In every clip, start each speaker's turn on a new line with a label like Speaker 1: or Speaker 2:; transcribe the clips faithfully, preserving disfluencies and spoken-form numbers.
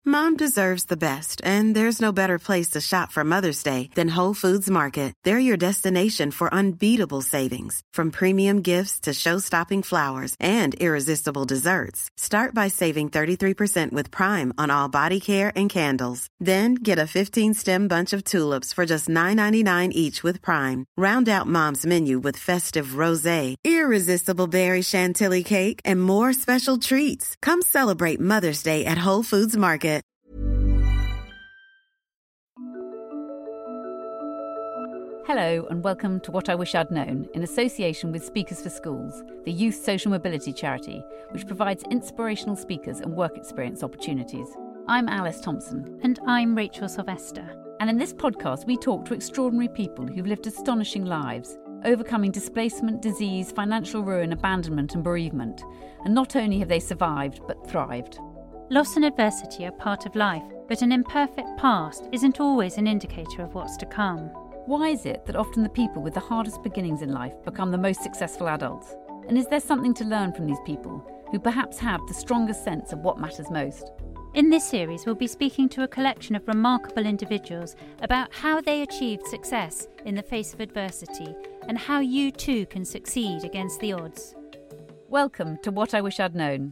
Speaker 1: Mom deserves the best, and there's no better place to shop for Mother's Day than Whole Foods Market. They're your destination for unbeatable savings, from premium gifts to show-stopping flowers and irresistible desserts. Start by saving thirty-three percent with Prime on all body care and candles. Then get a fifteen-stem bunch of tulips for just nine ninety-nine each with Prime. Round out Mom's menu with festive rosé, irresistible berry chantilly cake, and more special treats. Come celebrate Mother's Day at Whole Foods Market.
Speaker 2: Hello and welcome to What I Wish I'd Known, in association with Speakers for Schools, the youth social mobility charity, which provides inspirational speakers and work experience opportunities. I'm Alice Thompson.
Speaker 3: And I'm Rachel Sylvester.
Speaker 2: And in this podcast, we talk to extraordinary people who've lived astonishing lives, overcoming displacement, disease, financial ruin, abandonment and bereavement. And not only have they survived, but thrived.
Speaker 3: Loss and adversity are part of life, but an imperfect past isn't always an indicator of what's to come.
Speaker 2: Why is it that often the people with the hardest beginnings in life become the most successful adults? And is there something to learn from these people who perhaps have the strongest sense of what matters most?
Speaker 3: In this series, we'll be speaking to a collection of remarkable individuals about how they achieved success in the face of adversity and how you too can succeed against the odds.
Speaker 2: Welcome to What I Wish I'd Known.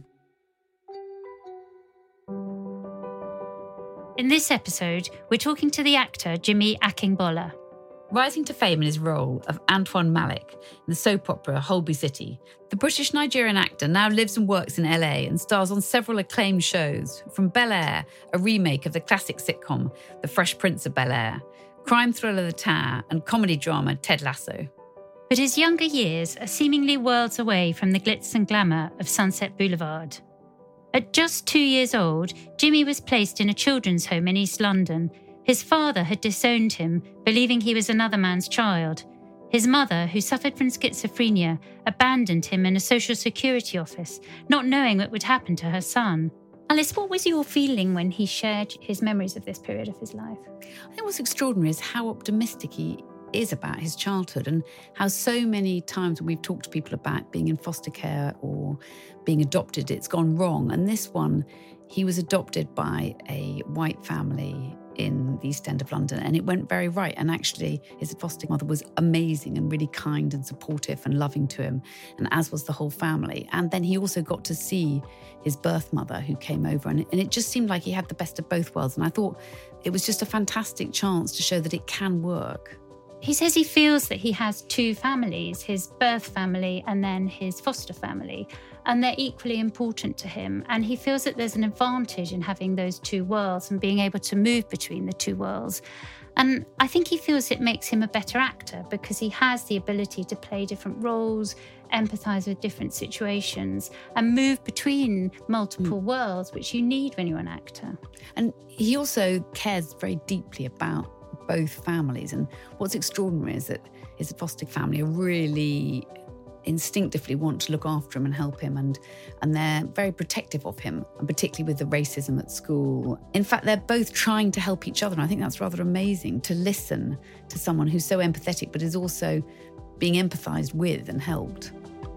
Speaker 3: In this episode, we're talking to the actor Jimmy Akingbola.
Speaker 2: Rising to fame in his role of Antoine Malik in the soap opera Holby City, the British-Nigerian actor now lives and works in L A and stars on several acclaimed shows, from Bel-Air, a remake of the classic sitcom The Fresh Prince of Bel-Air, crime thriller The Tower, and comedy drama Ted Lasso.
Speaker 3: But his younger years are seemingly worlds away from the glitz and glamour of Sunset Boulevard. At just two years old, Jimmy was placed in a children's home in East London. His father had disowned him, believing he was another man's child. His mother, who suffered from schizophrenia, abandoned him in a social security office, not knowing what would happen to her son. Alice, what was your feeling when he shared his memories of this period of his life?
Speaker 2: I think what's extraordinary is how optimistic he is about his childhood, and how so many times when we've talked to people about being in foster care or being adopted, it's gone wrong. And this one, he was adopted by a white family in the East End of London, and it went very right. And actually, his foster mother was amazing and really kind and supportive and loving to him, and as was the whole family. And then he also got to see his birth mother who came over, and, and it just seemed like he had the best of both worlds. And I thought it was just a fantastic chance to show that it can work.
Speaker 3: He says he feels that he has two families, his birth family and then his foster family, and they're equally important to him. And he feels that there's an advantage in having those two worlds and being able to move between the two worlds. And I think he feels it makes him a better actor because he has the ability to play different roles, empathise with different situations, and move between multiple mm. worlds, which you need when you're an actor.
Speaker 2: And he also cares very deeply about both families. And what's extraordinary is that his foster family really instinctively want to look after him and help him, and and they're very protective of him, and particularly with the racism at school. In fact, they're both trying to help each other, and I think that's rather amazing, to listen to someone who's so empathetic but is also being empathised with and helped.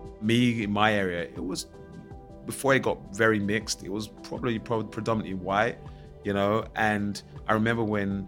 Speaker 4: Me, in my area, it was, before it got very mixed, it was probably, probably predominantly white, you know, and I remember when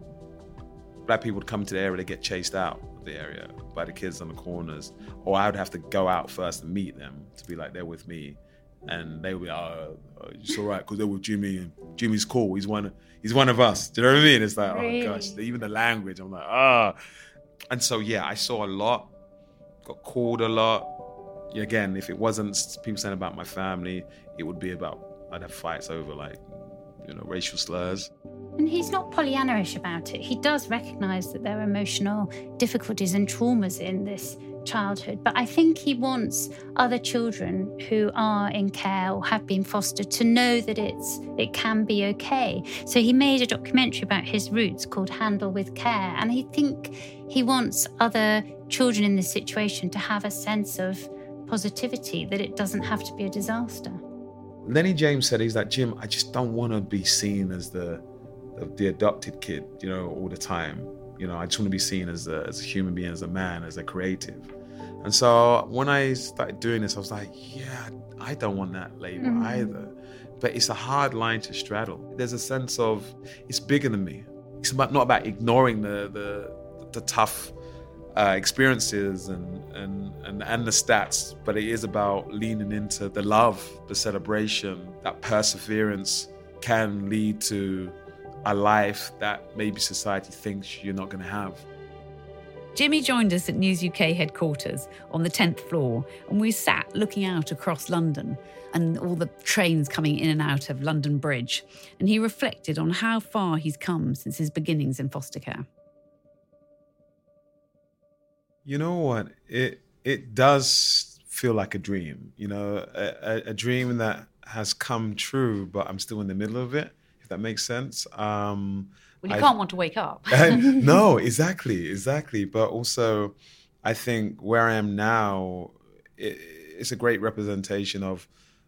Speaker 4: Black people would come to the area, they get chased out of the area by the kids on the corners, or I would have to go out first and meet them to be like, they're with me, and they would be, oh, oh it's all right because they're with Jimmy, and Jimmy's cool. He's one, he's one of us. Do you know what I mean? It's like, really? Oh gosh, even the language. I'm like, ah, oh. And so yeah, I saw a lot, got called a lot. Again, if it wasn't people saying about my family, it would be about, I'd have fights over like, you know, racial slurs.
Speaker 3: And he's not Pollyanna-ish about it. He does recognise that there are emotional difficulties and traumas in this childhood. But I think he wants other children who are in care or have been fostered to know that it's it can be okay. So he made a documentary about his roots called Handle with Care. And I think he wants other children in this situation to have a sense of positivity, that it doesn't have to be a disaster.
Speaker 4: Lenny James said, he's like, Jim, I just don't want to be seen as the the, the adopted kid, you know, all the time. You know, I just want to be seen as a, as a human being, as a man, as a creative. And so when I started doing this, I was like, yeah, I don't want that label mm-hmm. either. but it's a hard line to straddle. There's a sense of, it's bigger than me. It's about, not about ignoring the the, the tough uh, experiences and, and, and, and the stats, but it is about leaning into the love, the celebration, that perseverance can lead to a life that maybe society thinks you're not going to have.
Speaker 2: Jimmy joined us at News U K headquarters on the tenth floor, and we sat looking out across London and all the trains coming in and out of London Bridge. And he reflected on how far he's come since his beginnings in foster care.
Speaker 4: You know what? It it does feel like a dream, you know, a, a dream that has come true, but I'm still in the middle of it, if that makes sense. Um,
Speaker 2: Well, you
Speaker 4: I,
Speaker 2: can't want to wake up.
Speaker 4: No, exactly, exactly. But also, I think where I am now, it, it's a great representation of,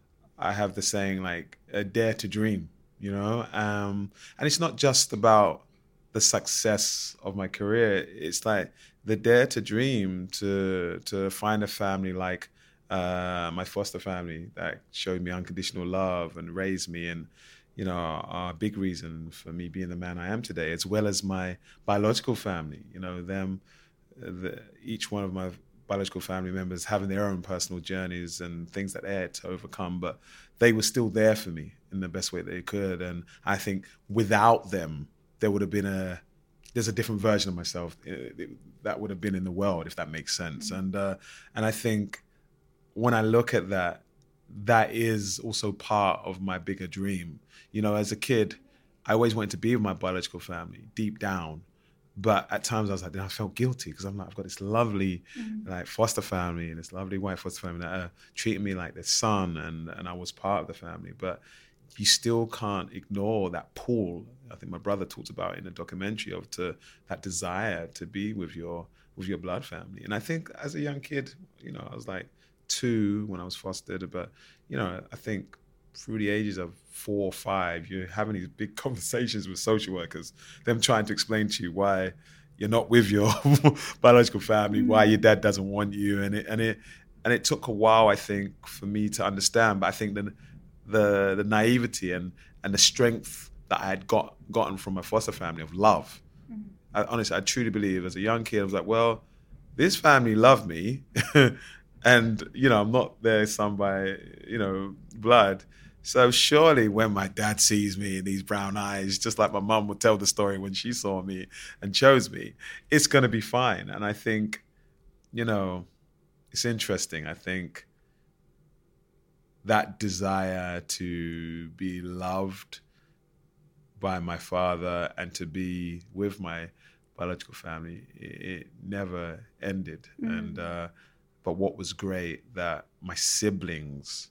Speaker 4: I have the saying, like, a dare to dream, you know? Um, and it's not just about the success of my career. It's like the dare to dream, to to find a family like uh, my foster family that showed me unconditional love and raised me, and you know, are a big reason for me being the man I am today, as well as my biological family. You know, them, the, each one of my biological family members having their own personal journeys and things that they had to overcome, but they were still there for me in the best way they could. And I think without them, there would have been a, there's a different version of myself that would have been in the world, if that makes sense. Mm-hmm. And uh, and I think when I look at that, that is also part of my bigger dream. You know, as a kid, I always wanted to be with my biological family deep down. But at times I was like, I felt guilty because I'm like, I've got this lovely mm-hmm. like foster family and this lovely white foster family that uh, treated me like their son, and, and I was part of the family. But you still can't ignore that pull. I think my brother talked about in a documentary of to that desire to be with your with your blood family. And I think as a young kid, you know, I was like two when I was fostered, but you know, I think through the ages of four or five, you're having these big conversations with social workers, them trying to explain to you why you're not with your biological family, mm-hmm. why your dad doesn't want you. And it and it and it took a while, I think, for me to understand. But I think the the the naivety and and the strength that I had got gotten from my foster family of love. Mm-hmm. I, honestly, I truly believe as a young kid, I was like, well, this family loved me. And, you know, I'm not their son by, you know, blood. So surely when my dad sees me in these brown eyes, just like my mum would tell the story when she saw me and chose me, it's going to be fine. And I think, you know, it's interesting. I think that desire to be loved by my father and to be with my biological family, it, it never ended. Mm. And, uh, But what was great that my siblings,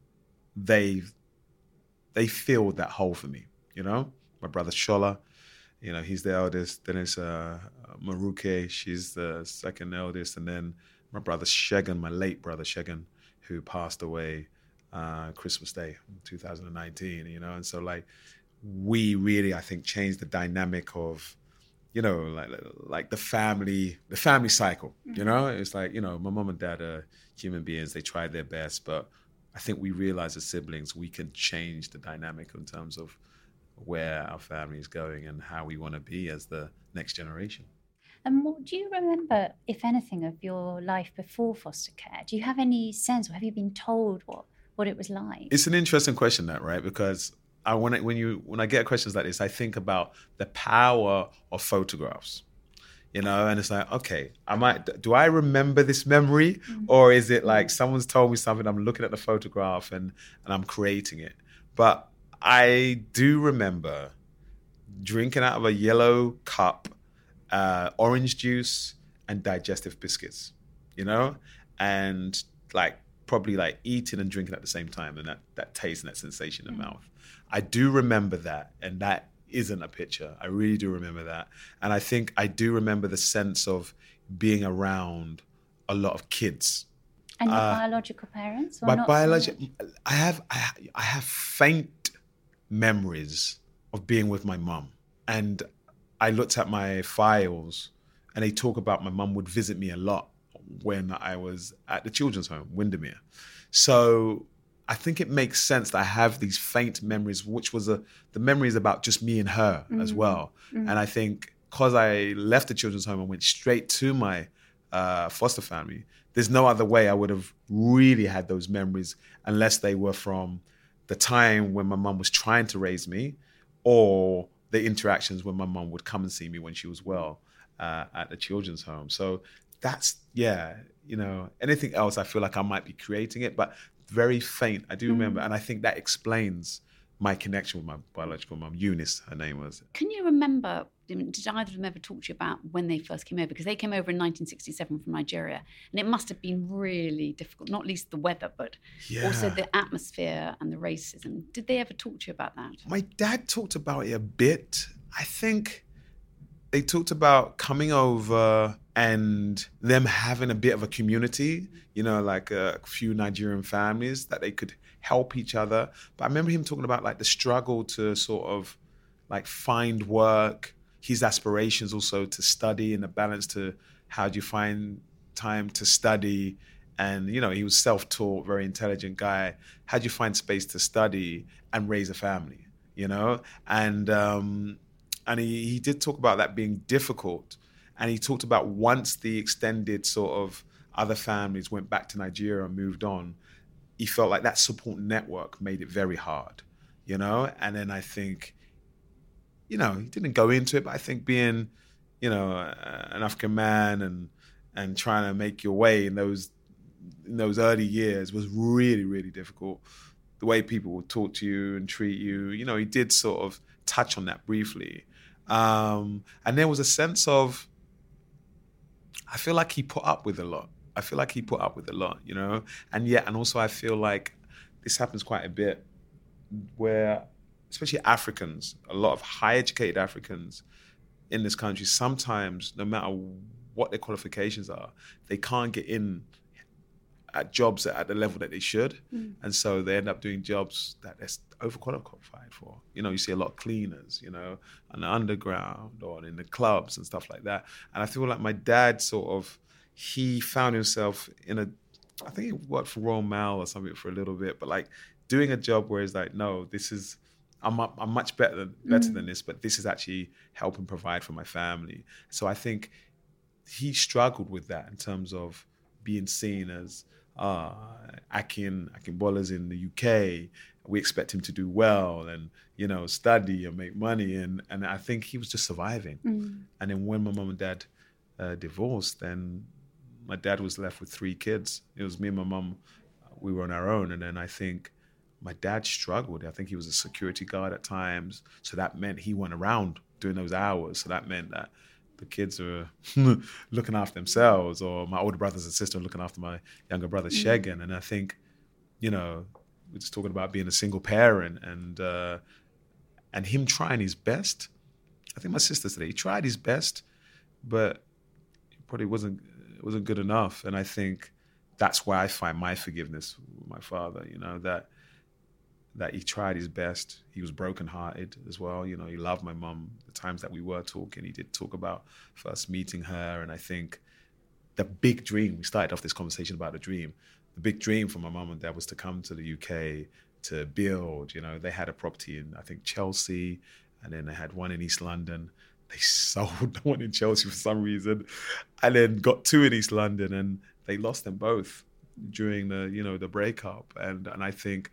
Speaker 4: they they filled that hole for me, you know? My brother Shola, you know, he's the eldest. Then it's uh, Maruke, she's the second eldest. And then my brother Shegan, my late brother Shegan, who passed away uh, Christmas Day, two thousand nineteen, you know? And so like, we really, I think, changed the dynamic of, you know, like like the family, the family cycle, you know? It's like, you know, my mom and dad are human beings. They tried their best, but I think we realize as siblings, we can change the dynamic in terms of where our family is going and how we want to be as the next generation.
Speaker 3: And what do you remember, if anything, of your life before foster care? Do you have any sense, or have you been told what, what it was like? It's
Speaker 4: an interesting question, that, right? Because I when I, when you when I get questions like this, I think about the power of photographs, you know, and it's like, okay, I might do I remember this memory, mm-hmm. or is it like someone's told me something? I'm looking at the photograph and and I'm creating it. But I do remember drinking out of a yellow cup, uh, orange juice and digestive biscuits, you know, and like probably like eating and drinking at the same time, and that that taste and that sensation in the mm-hmm. mouth. I do remember that, and that isn't a picture. I really do remember that. And I think I do remember the sense of being around a lot of kids.
Speaker 3: And your uh, biological parents? Or
Speaker 4: my
Speaker 3: not
Speaker 4: biological, I have, I, I have faint memories of being with my mum. And I looked at my files, and they talk about my mum would visit me a lot when I was at the children's home, Windermere. So I think it makes sense that I have these faint memories, which was a the memories about just me and her mm-hmm. as well. Mm-hmm. And I think because I left the children's home and went straight to my uh, foster family, there's no other way I would have really had those memories unless they were from the time when my mum was trying to raise me, or the interactions when my mum would come and see me when she was well uh, at the children's home. So that's, yeah, you know, anything else I feel like I might be creating it, but very faint. I do mm. remember, and I think that explains my connection with my biological mum, Eunice, her name was.
Speaker 2: Can you remember, did either of them ever talk to you about when they first came over? Because they came over in nineteen sixty-seven from Nigeria, and it must have been really difficult, not least the weather, but yeah. also the atmosphere and the racism. Did they ever talk to you about that?
Speaker 4: My dad talked about it a bit. I think they talked about coming over and them having a bit of a community, you know, like a few Nigerian families that they could help each other. But I remember him talking about like the struggle to sort of like find work, his aspirations also to study, and the balance to how do you find time to study. And, you know, he was self-taught, very intelligent guy. How do you find space to study and raise a family, you know? And um, and he, he did talk about that being difficult. And he talked about once the extended sort of other families went back to Nigeria and moved on, he felt like that support network made it very hard, you know? And then I think, you know, he didn't go into it, but I think being, you know, uh, an African man and and trying to make your way in those in those early years was really, really difficult. The way people would talk to you and treat you, you know, he did sort of touch on that briefly. Um, and there was a sense of, I feel like he put up with a lot. I feel like he put up with a lot, you know? And yet, and also I feel like this happens quite a bit where, especially Africans, a lot of high educated Africans in this country, sometimes, no matter what their qualifications are, they can't get in at jobs at the level that they should. Mm. And so they end up doing jobs that they're overqualified for. You know, you see a lot of cleaners, you know, on the underground or in the clubs and stuff like that. And I feel like my dad sort of, he found himself in a, I think he worked for Royal Mail or something for a little bit, but like doing a job where he's like, no, this is, I'm I'm much better than, better mm. than this, but this is actually helping provide for my family. So I think he struggled with that in terms of being seen as uh, Akin, Akinbola's in the U K. We expect him to do well and, you know, study and make money. And, and I think he was just surviving. Mm. And then when my mum and dad uh, divorced, then my dad was left with three kids. It was me and my mum. We were on our own. And then I think my dad struggled. I think he was a security guard at times. So that meant he went around doing those hours. So that meant that the kids were looking after themselves, or my older brothers and sister looking after my younger brother, mm. Shegan. And I think, you know, we're just talking about being a single parent and uh, and him trying his best. I think my sister said he tried his best, but it probably wasn't it wasn't good enough. And I think that's why I find my forgiveness with my father, you know, that that he tried his best. He was brokenhearted as well. You know, he loved my mum. The times that we were talking, he did talk about first meeting her. And I think the big dream, we started off this conversation about the dream. The big dream for my mum and dad was to come to the U K to build. You know, they had a property in, I think, Chelsea, and then they had one in East London. They sold the one in Chelsea for some reason, and then got two in East London, and they lost them both during the, you know, the breakup. And and I think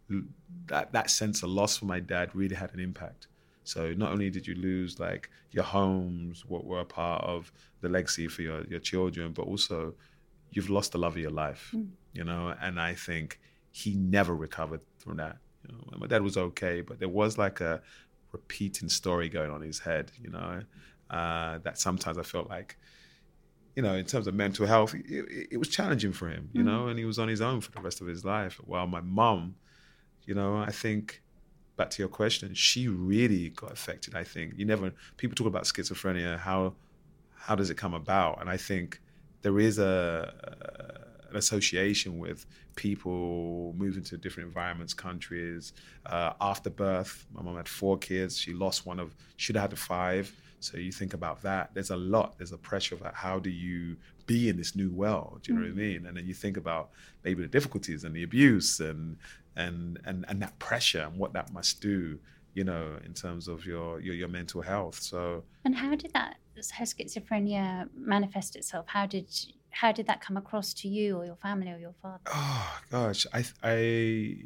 Speaker 4: that that sense of loss for my dad really had an impact. So not only did you lose like your homes, what were a part of the legacy for your, your children, but also you've lost the love of your life, mm. you know? And I think he never recovered from that. You know, my dad was okay, but there was like a repeating story going on in his head, you know, uh, that sometimes I felt like, you know, in terms of mental health, it, it was challenging for him, you mm. know, and he was on his own for the rest of his life. While my mum, you know, I think, back to your question, she really got affected, I think. You never, people talk about schizophrenia, how how does it come about? And I think there is a an association with people moving to different environments, countries. Uh, after birth, my mom had four kids. She lost one of, should have had five. So you think about that. There's a lot. There's a pressure of like, how do you be in this new world? Do you know mm. what I mean? And then you think about maybe the difficulties and the abuse and and and and that pressure and what that must do, you know, in terms of your your, your mental health. So.
Speaker 3: And how did that, her schizophrenia manifest itself? How did how did that come across to you or your family or your father?
Speaker 4: Oh gosh, I I.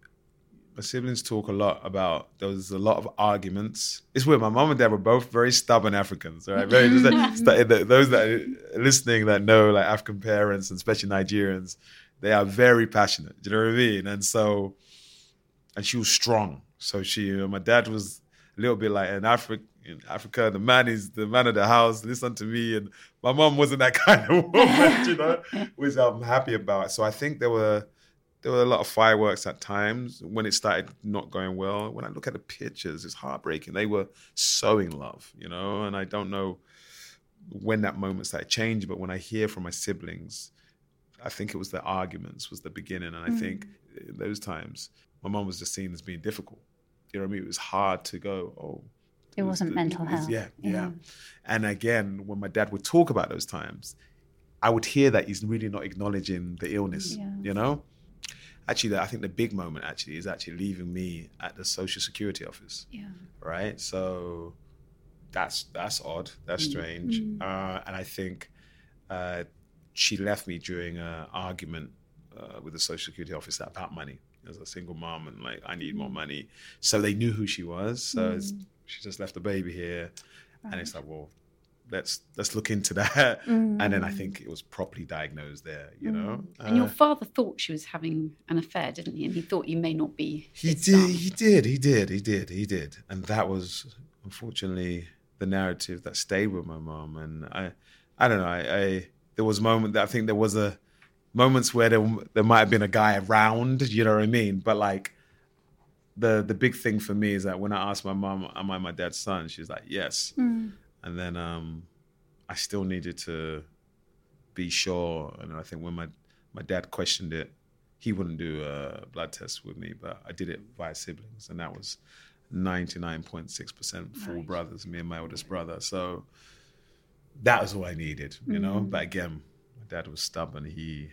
Speaker 4: My siblings talk a lot about, there was a lot of arguments. It's weird, my mom and dad were both very stubborn Africans, right? Very, just like, those that are listening that know like African parents, and especially Nigerians, they are very passionate, do you know what I mean? And so, and she was strong. So she, you know, my dad was a little bit like in Africa, in Africa, the man is the man of the house, listen to me. And my mom wasn't that kind of woman, you know, which I'm happy about. So I think there were, There were a lot of fireworks at times when it started not going well. When I look at the pictures, it's heartbreaking. They were so in love, you know, and I don't know when that moment started changing, but when I hear from my siblings, I think it was the arguments was the beginning. And I mm. think in those times, my mom was just seen as being difficult. You know what I mean? It was hard to go, oh.
Speaker 3: It, it wasn't was, mental it was, health.
Speaker 4: Yeah, yeah, yeah. And again, when my dad would talk about those times, I would hear that he's really not acknowledging the illness, yeah. you know? Actually, I think the big moment actually is actually leaving me at the Social Security office. Yeah. Right. So that's that's odd. That's strange. Mm. Uh, and I think uh, she left me during an argument uh, with the Social Security office about money. As a single mom, and like I need more money. So they knew who she was. So mm. she just left the baby here, right. and it's like, well. Let's let's look into that, mm. and then I think it was properly diagnosed there, you mm. know.
Speaker 2: And uh, your father thought she was having an affair, didn't he? And he thought you may not be.
Speaker 4: He did. Son. He did. He did. He did. He did. And that was unfortunately the narrative that stayed with my mom. And I, I don't know. I, I there was a moment that I think there was a moments where there there might have been a guy around. You know what I mean? But like the the big thing for me is that when I asked my mom, "Am I my dad's son?" She's like, "Yes." Mm. And then um, I still needed to be sure. And I think when my, my dad questioned it, he wouldn't do a blood test with me, but I did it via siblings. And that was ninety-nine point six percent full right. brothers, me and my oldest brother. So that was all I needed, you mm-hmm. know? But again, my dad was stubborn. He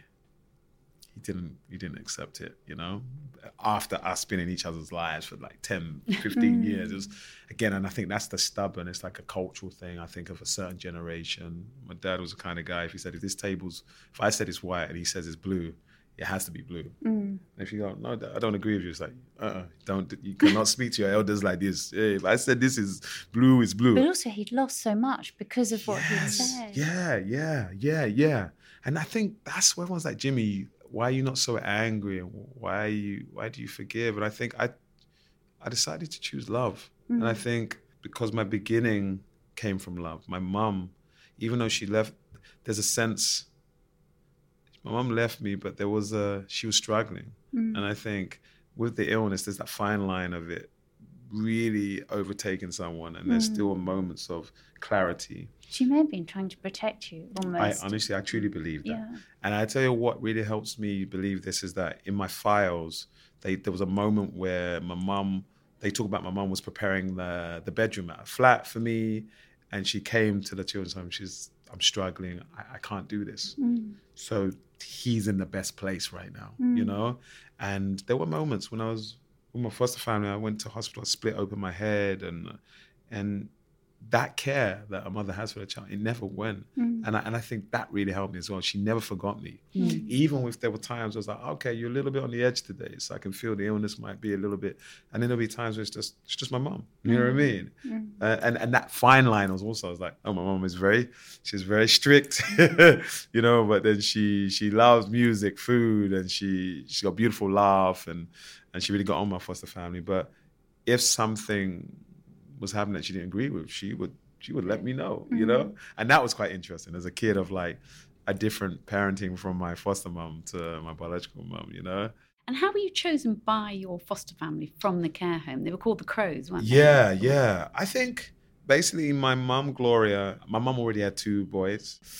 Speaker 4: he didn't he didn't accept it, you know? After us being in each other's lives for like ten, fifteen years. It was, again, and I think that's the stubborn, it's like a cultural thing, I think, of a certain generation. My dad was the kind of guy, if he said, if this table's, if I said it's white and he says it's blue, it has to be blue. Mm. And if you go, no, I don't agree with you, it's like, uh-uh, don't, you cannot speak to your elders like this. Hey, if I said this is blue, it's blue.
Speaker 3: But also he'd lost so much because of what yes. he said.
Speaker 4: Yeah, yeah, yeah, yeah. And I think that's where everyone's like, Jimmy, why are you not so angry? And why are you, why do you forgive? And I think I I decided to choose love. Mm. And I think because my beginning came from love. My mum, even though she left, there's a sense, my mum left me, but there was a, she was struggling. Mm. And I think with the illness, there's that fine line of it really overtaking someone, and there's mm. still moments of clarity.
Speaker 3: She may have been trying to protect you almost.
Speaker 4: I honestly, I truly believe that.
Speaker 3: Yeah.
Speaker 4: And I tell you what really helps me believe this is that in my files, they, there was a moment where my mum, they talk about my mum was preparing the, the bedroom at a flat for me, and she came to the children's home. She's, I'm struggling. I, I can't do this. Mm. So he's in the best place right now, mm. you know? And there were moments when I was with my foster family, I went to hospital, I split open my head, and and that care that a mother has for a child, it never went. Mm. And I, and I think that really helped me as well. She never forgot me. Mm. Even if there were times I was like, okay, you're a little bit on the edge today, so I can feel the illness might be a little bit. And then there'll be times where it's just, it's just my mom. You mm. know what I mean? Mm. Uh, and, and that fine line was also, I was like, oh, my mom is very, she's very strict, you know, but then she she loves music, food, and she, she got a beautiful laugh, and, and she really got on my foster family. But if something was happening that she didn't agree with, she would she would let me know, you mm-hmm. know? And that was quite interesting as a kid of like a different parenting from my foster mom to my biological mom, you know?
Speaker 2: And how were you chosen by your foster family from the care home? They were called the Crows, weren't they?
Speaker 4: Yeah, yeah. I think basically my mom, Gloria, my mom already had two boys.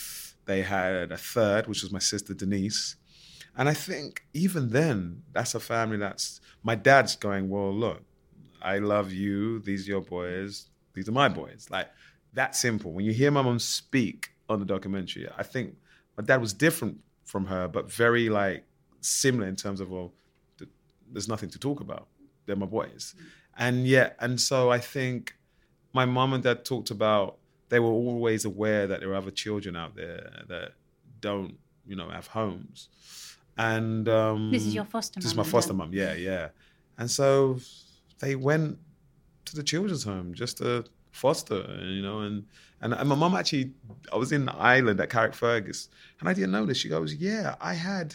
Speaker 4: They had a third, which was my sister Denise. And I think even then, that's a family that's, my dad's going, well, look, I love you. These are your boys. These are my boys. Like, that simple. When you hear my mom speak on the documentary, I think my dad was different from her, but very like similar in terms of, well, th- there's nothing to talk about. They're my boys. And yeah, and so I think my mom and dad talked about, they were always aware that there are other children out there that don't, you know, have homes. And um,
Speaker 3: this is your foster mum.
Speaker 4: This is my foster mum, yeah, yeah. And so they went to the children's home just to foster, you know, and and, and my mum actually, I was in Ireland at Carrickfergus, and I didn't know this. She goes, yeah, I had,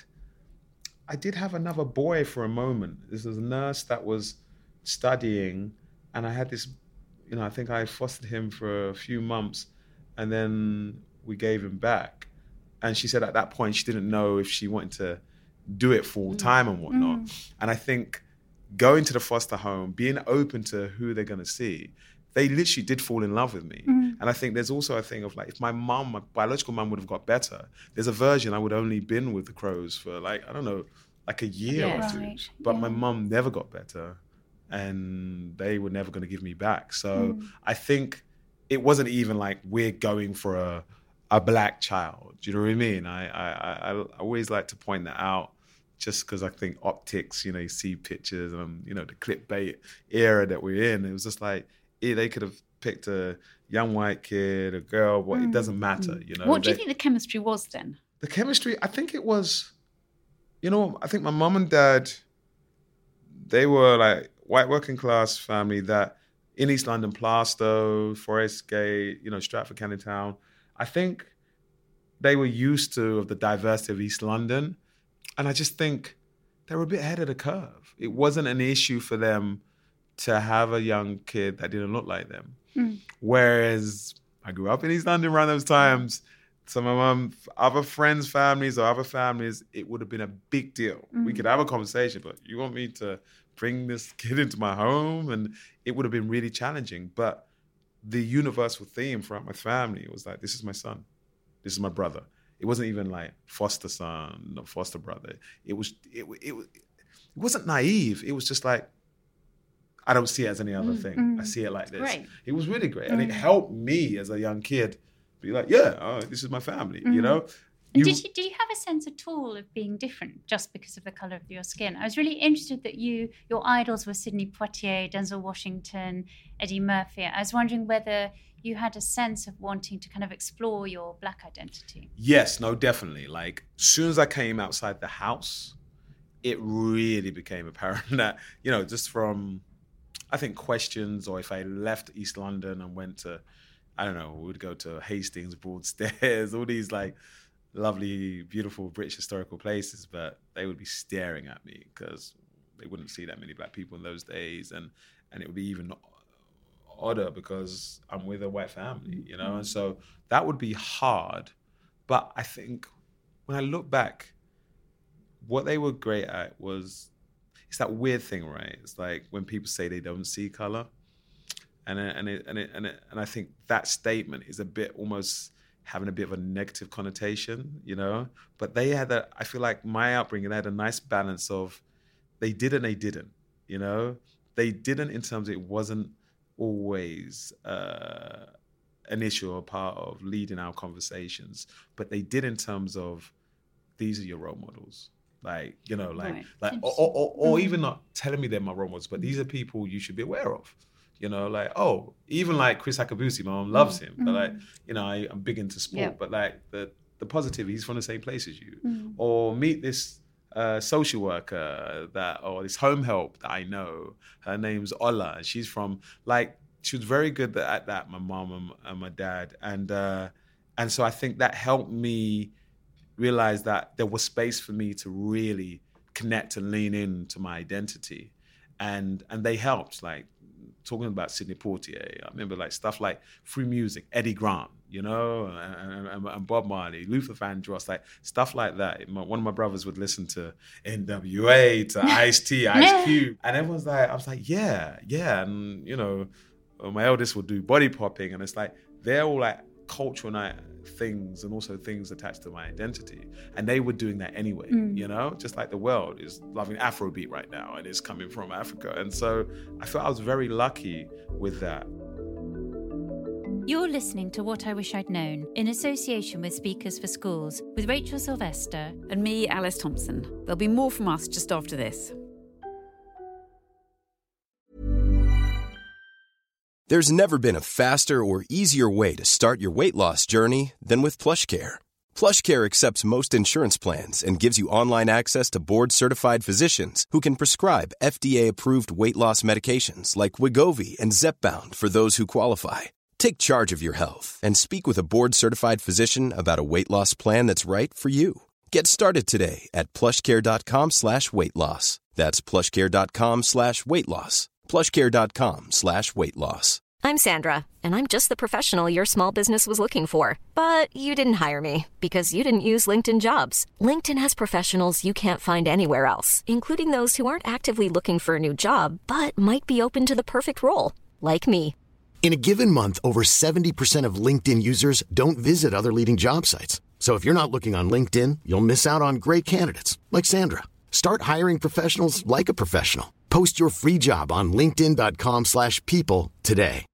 Speaker 4: I did have another boy for a moment. This was a nurse that was studying, and I had this, you know, I think I fostered him for a few months, and then we gave him back. And she said at that point she didn't know if she wanted to do it full time and whatnot. Mm. And I think going to the foster home, being open to who they're going to see, they literally did fall in love with me. Mm. And I think there's also a thing of like, if my mum, my biological mum would have got better, there's a version I would only been with the Crows for like, I don't know, like a year yeah, or two. Right. But yeah. my mum never got better, and they were never going to give me back. So mm. I think it wasn't even like we're going for a, a black child. Do you know what I mean? I, I, I, I always like to point that out, just because I think optics, you know, you see pictures and, you know, the clickbait era that we're in, it was just like, yeah, they could have picked a young white kid, a girl, but mm. it doesn't matter, you know.
Speaker 2: What do you
Speaker 4: they,
Speaker 2: think the chemistry was then?
Speaker 4: The chemistry, I think it was, you know, I think my mum and dad, they were like white working class family that in East London, Plaistow, Forest Gate, you know, Stratford, Canning Town, I think they were used to of the diversity of East London. And I just think they were a bit ahead of the curve. It wasn't an issue for them to have a young kid that didn't look like them. Mm. Whereas I grew up in East London around those times. Some of my other friends' families or other families, it would have been a big deal. Mm. We could have a conversation, but you want me to bring this kid into my home? And it would have been really challenging. But the universal theme throughout my family was like, this is my son. This is my brother. It wasn't even like foster son or foster brother. It was, it, it, it wasn't naive. It was just like, I don't see it as any other mm, thing. Mm, I see it like this. Great. It was really great. Mm. And it helped me as a young kid be like, yeah, oh, this is my family, mm. you know?
Speaker 3: You, did, you, did you have a sense at all of being different just because of the colour of your skin? I was really interested that you, your idols were Sidney Poitier, Denzel Washington, Eddie Murphy. I was wondering whether you had a sense of wanting to kind of explore your black identity.
Speaker 4: Yes, no, definitely. Like, as soon as I came outside the house, it really became apparent that, you know, just from, I think, questions, or if I left East London and went to, I don't know, we would go to Hastings, Broadstairs, all these like lovely, beautiful British historical places, but they would be staring at me because they wouldn't see that many black people in those days. And, and it would be even odder because I'm with a white family, you know? Mm-hmm. And so that would be hard. But I think when I look back, what they were great at was, it's that weird thing, right? It's like when people say they don't see color. And it, and it, and it, and it, and I think that statement is a bit almost having a bit of a negative connotation, you know? But they had that, I feel like my upbringing, they had a nice balance of they did and they didn't, you know? They didn't in terms of it wasn't always uh, an issue or part of leading our conversations, but they did in terms of these are your role models. Like, you know, like, right. like, or, or, or, or mm-hmm. even not telling me they're my role models, but these are people you should be aware of. You know, like, oh, even like Chris Akabusi, my mom loves him, mm-hmm. but like, you know, I, I'm big into sport, yeah. but like the the positive, he's from the same place as you. Mm-hmm. Or meet this uh, social worker that, or this home help that I know. Her name's Ola, and she's from like, she was very good at that, my mom and, and my dad, and uh, and so I think that helped me realize that there was space for me to really connect and lean into my identity, and and they helped, like. Talking about Sidney Poitier, I remember like stuff like Free Music, Eddie Grant, you know, and, and, and Bob Marley, Luther Vandross, like stuff like that. My, one of my brothers would listen to N W A, to Ice-T, Ice Cube, and everyone's like, I was like, yeah, yeah, and you know, my eldest would do body popping, and it's like they're all like cultural things and also things attached to my identity. And they were doing that anyway, mm. you know, just like the world is loving Afrobeat right now and it's coming from Africa. And so I felt I was very lucky with that.
Speaker 5: You're listening to What I Wish I'd Known in association with Speakers for Schools with Rachel Sylvester
Speaker 2: and me, Alice Thompson. There'll be more from us just after this.
Speaker 6: There's never been a faster or easier way to start your weight loss journey than with PlushCare. PlushCare accepts most insurance plans and gives you online access to board-certified physicians who can prescribe F D A-approved weight loss medications like Wegovy and Zepbound for those who qualify. Take charge of your health and speak with a board-certified physician about a weight loss plan that's right for you. Get started today at plushcare.com slash weight loss. That's plushcare.com slash weight loss. plushcare.com slash weight loss.
Speaker 7: I'm Sandra, and I'm just the professional your small business was looking for. But you didn't hire me because you didn't use LinkedIn Jobs. LinkedIn has professionals you can't find anywhere else, including those who aren't actively looking for a new job, but might be open to the perfect role, like me.
Speaker 8: In a given month, over seventy percent of LinkedIn users don't visit other leading job sites. So if you're not looking on LinkedIn, you'll miss out on great candidates like Sandra. Start hiring professionals like a professional. Post your free job on linkedin.com slash people today.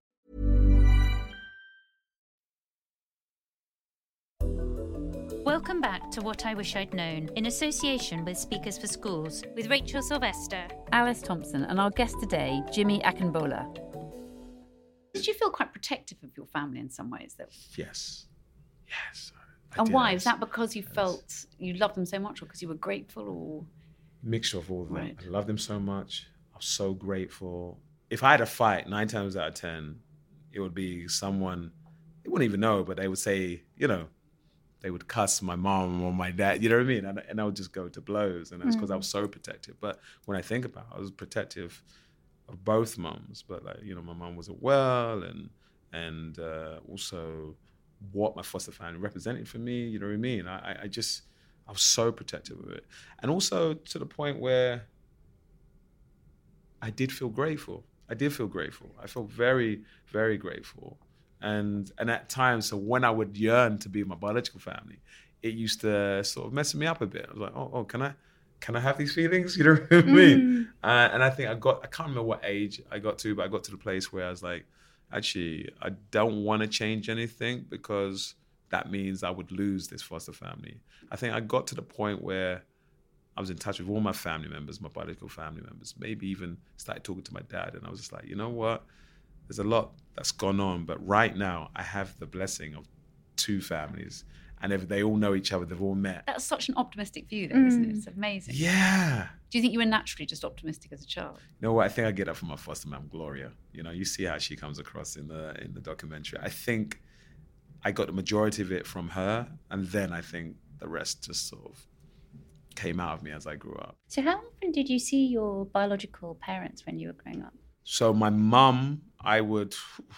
Speaker 5: Welcome back to What I Wish I'd Known in association with Speakers for Schools with Rachel Sylvester,
Speaker 2: Alice Thompson, and our guest today, Jimmy Akingbola. Did you feel quite protective of your family in some ways, though?
Speaker 4: Yes. Yes. I
Speaker 2: and
Speaker 4: did.
Speaker 2: why? Was that because you felt you loved them so much or because you were grateful or?
Speaker 4: Mixture of all of them.
Speaker 2: Right.
Speaker 4: I love them so much. I was so grateful. If I had a fight, nine times out of ten, it would be someone, they wouldn't even know, but they would say, you know, they would cuss my mom or my dad, you know what I mean? And, and I would just go to blows. And that's because mm. I was so protective. But when I think about it, I was protective of both moms, but like, you know, my mom wasn't well, and and uh, also what my foster family represented for me, you know what I mean? I, I just, I was so protective of it. And also to the point where I did feel grateful. I did feel grateful. I felt very, very grateful. And and at times, so when I would yearn to be with my biological family, it used to sort of mess me up a bit. I was like, oh, oh, can I? Can I have these feelings? You know what I mean? Mm. Uh, and I think I got, I can't remember what age I got to, but I got to the place where I was like, actually, I don't want to change anything because that means I would lose this foster family. I think I got to the point where I was in touch with all my family members, my biological family members, maybe even started talking to my dad. And I was just like, you know what? There's a lot that's gone on, but right now I have the blessing of two families. And if they all know each other, they've all met.
Speaker 2: That's such an optimistic view, though, mm. isn't it? It's amazing.
Speaker 4: Yeah.
Speaker 2: Do you think you were naturally just optimistic as a child?
Speaker 4: You know what? I think I get that from my foster mom, Gloria. You know, you see how she comes across in the in the documentary. I think I got the majority of it from her, and then I think the rest just sort of came out of me as I grew up.
Speaker 3: So how often did you see your biological parents when you were growing up?
Speaker 4: So my mum, I would,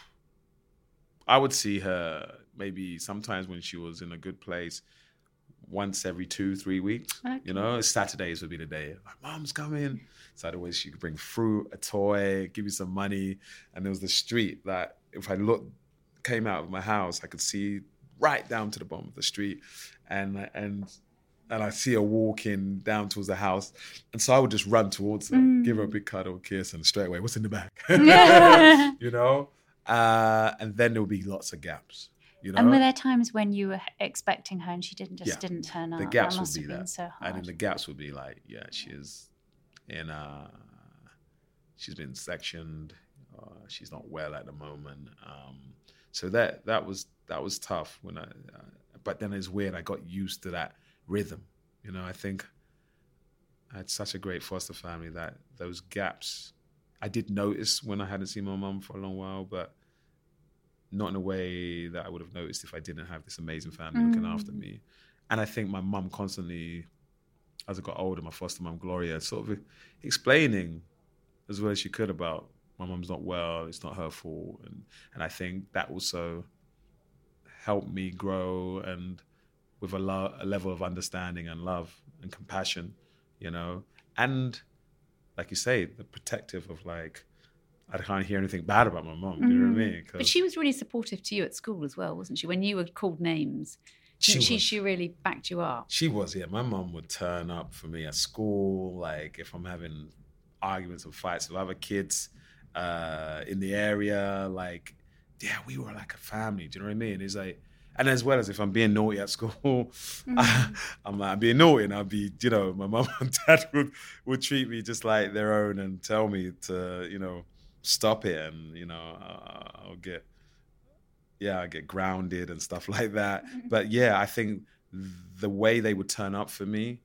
Speaker 4: I would see her maybe sometimes when she was in a good place, once every two, three weeks. Okay. You know, Saturdays would be the day. My mom's coming. Saturdays she could bring fruit, a toy, give you some money. And there was the street that if I looked, came out of my house, I could see right down to the bottom of the street. And and and I see her walking down towards the house. And so I would just run towards her, mm. give her a big cuddle, kiss, and straight away, what's in the bag? Yeah. You know? Uh, and then there would be lots of gaps. You know?
Speaker 3: And were there times when you were expecting her and she didn't just
Speaker 4: yeah.
Speaker 3: didn't turn up?
Speaker 4: The gaps
Speaker 3: that must
Speaker 4: would be
Speaker 3: have been
Speaker 4: that.
Speaker 3: So hard.
Speaker 4: And then the gaps would be like, yeah, she is in a, she's been sectioned, uh, she's not well at the moment. Um, so that that was that was tough when I, uh, but then it's weird, I got used to that rhythm. You know, I think I had such a great foster family that those gaps, I did notice when I hadn't seen my mum for a long while, but not in a way that I would have noticed if I didn't have this amazing family mm. looking after me. And I think my mum constantly, as I got older, my foster mum, Gloria, sort of explaining as well as she could about my mum's not well, it's not her fault. And, and I think that also helped me grow and with a, lo- a level of understanding and love and compassion, you know? And like you say, the protective of like, I can't hear anything bad about my mum. Mm. You know what I mean?
Speaker 2: But she was really supportive to you at school as well, wasn't she? When you were called names, she she, she really backed you up.
Speaker 4: She was, yeah. My mum would turn up for me at school, like if I'm having arguments or fights with other kids uh, in the area, like, yeah, we were like a family. Do you know what I mean? It's like, and as well as if I'm being naughty at school, mm. I, I'm like, I'm being naughty and I'll be, you know, my mum and dad would, would treat me just like their own and tell me to, you know, stop it. And, you know, uh, I'll get, yeah, I get grounded and stuff like that. Mm. But yeah, I think the way they would turn up for me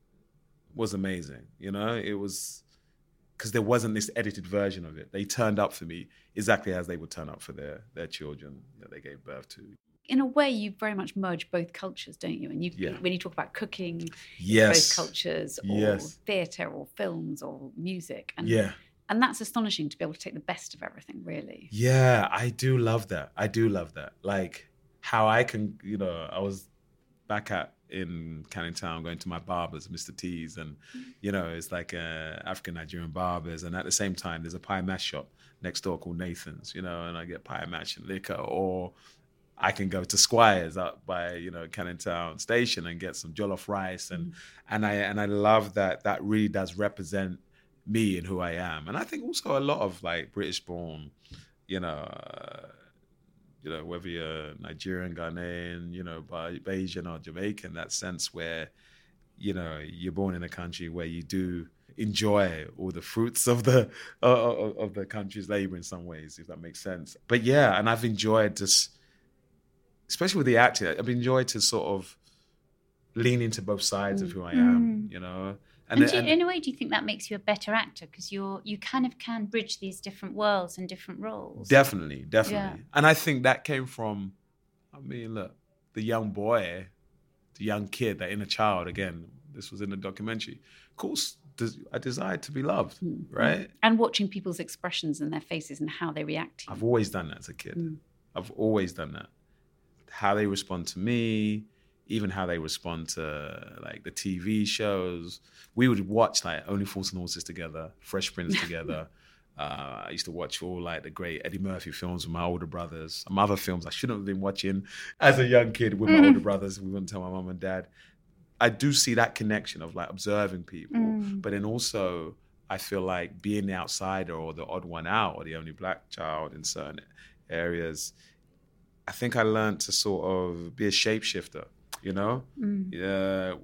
Speaker 4: was amazing. You know, it was, because there wasn't this edited version of it. They turned up for me exactly as they would turn up for their, their children that they gave birth to.
Speaker 2: In a way, you very much merge both cultures, don't you? And you,
Speaker 4: yeah.
Speaker 2: when you talk about cooking,
Speaker 4: yes.
Speaker 2: both cultures, or
Speaker 4: yes.
Speaker 2: theatre, or films, or music, and
Speaker 4: yeah,
Speaker 2: and that's astonishing to be able to take the best of everything, really.
Speaker 4: Yeah, I do love that. I do love that. Like how I can, you know, I was back at in Canning Town going to my barbers, Mister T's, and you know, it's like uh, African Nigerian barbers, and at the same time, there's a pie mash shop next door called Nathan's, you know, and I get pie mash and liquor, or I can go to Squires up by, you know, Canning Town Station and get some jollof rice. And mm. and I and I love that that really does represent me and who I am. And I think also a lot of like British born, you know, uh, you know, whether you're Nigerian, Ghanaian, you know, Bayesian or Jamaican, that sense where, you know, you're born in a country where you do enjoy all the fruits of the uh, of the country's labor in some ways, if that makes sense. But yeah, and I've enjoyed this, especially with the acting, I've enjoyed to sort of lean into both sides mm. of who I am, mm. you know.
Speaker 3: And, and, do you, and in a way, do you think that makes you a better actor because you're you kind of can bridge these different worlds and different roles?
Speaker 4: Definitely, definitely.
Speaker 3: Yeah.
Speaker 4: And I think that came from, I mean, look, the young boy, the young kid, that inner child. Again, this was in the documentary. Of course, I desired to be loved, mm. right?
Speaker 2: And watching people's expressions and their faces and how they react to you.
Speaker 4: I've always done that as a kid. Mm. I've always done that. How they respond to me, even how they respond to like the T V shows. We would watch like Only Fools and Horses together, Fresh Prince together. uh, I used to watch all like the great Eddie Murphy films with my older brothers. Some other films I shouldn't have been watching as a young kid with my mm. older brothers. We wouldn't tell my mum and dad. I do see that connection of like observing people, mm. but then also I feel like being the outsider or the odd one out or the only black child in certain areas. I think I learned to sort of be a shapeshifter, you know? Mm. Yeah.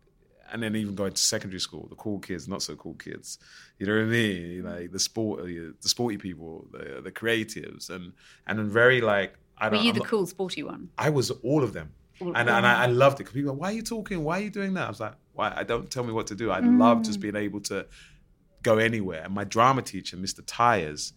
Speaker 4: And then even going to secondary school, the cool kids, not so cool kids. You know what I mean? Like the sport, the sporty people, the the creatives, and and then very like I don't.
Speaker 2: Were you
Speaker 4: I'm
Speaker 2: the
Speaker 4: not,
Speaker 2: cool sporty one?
Speaker 4: I was all of them, all, and and I, I loved it because people go, "Why are you talking? Why are you doing that?" I was like, "Why? I don't tell me what to do. I mm. love just being able to go anywhere." And my drama teacher, Mister Tyers,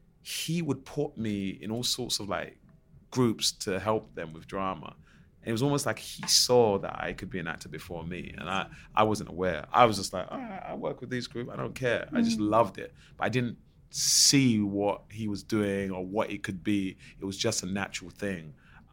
Speaker 4: he would put me in all sorts of like groups to help them with drama. And it was almost like he saw that I could be an actor before me, and I, I wasn't aware. I was just like, all right, I work with this group, I don't care. I just loved it. But I didn't see what he was doing or what it could be. It was just a natural thing.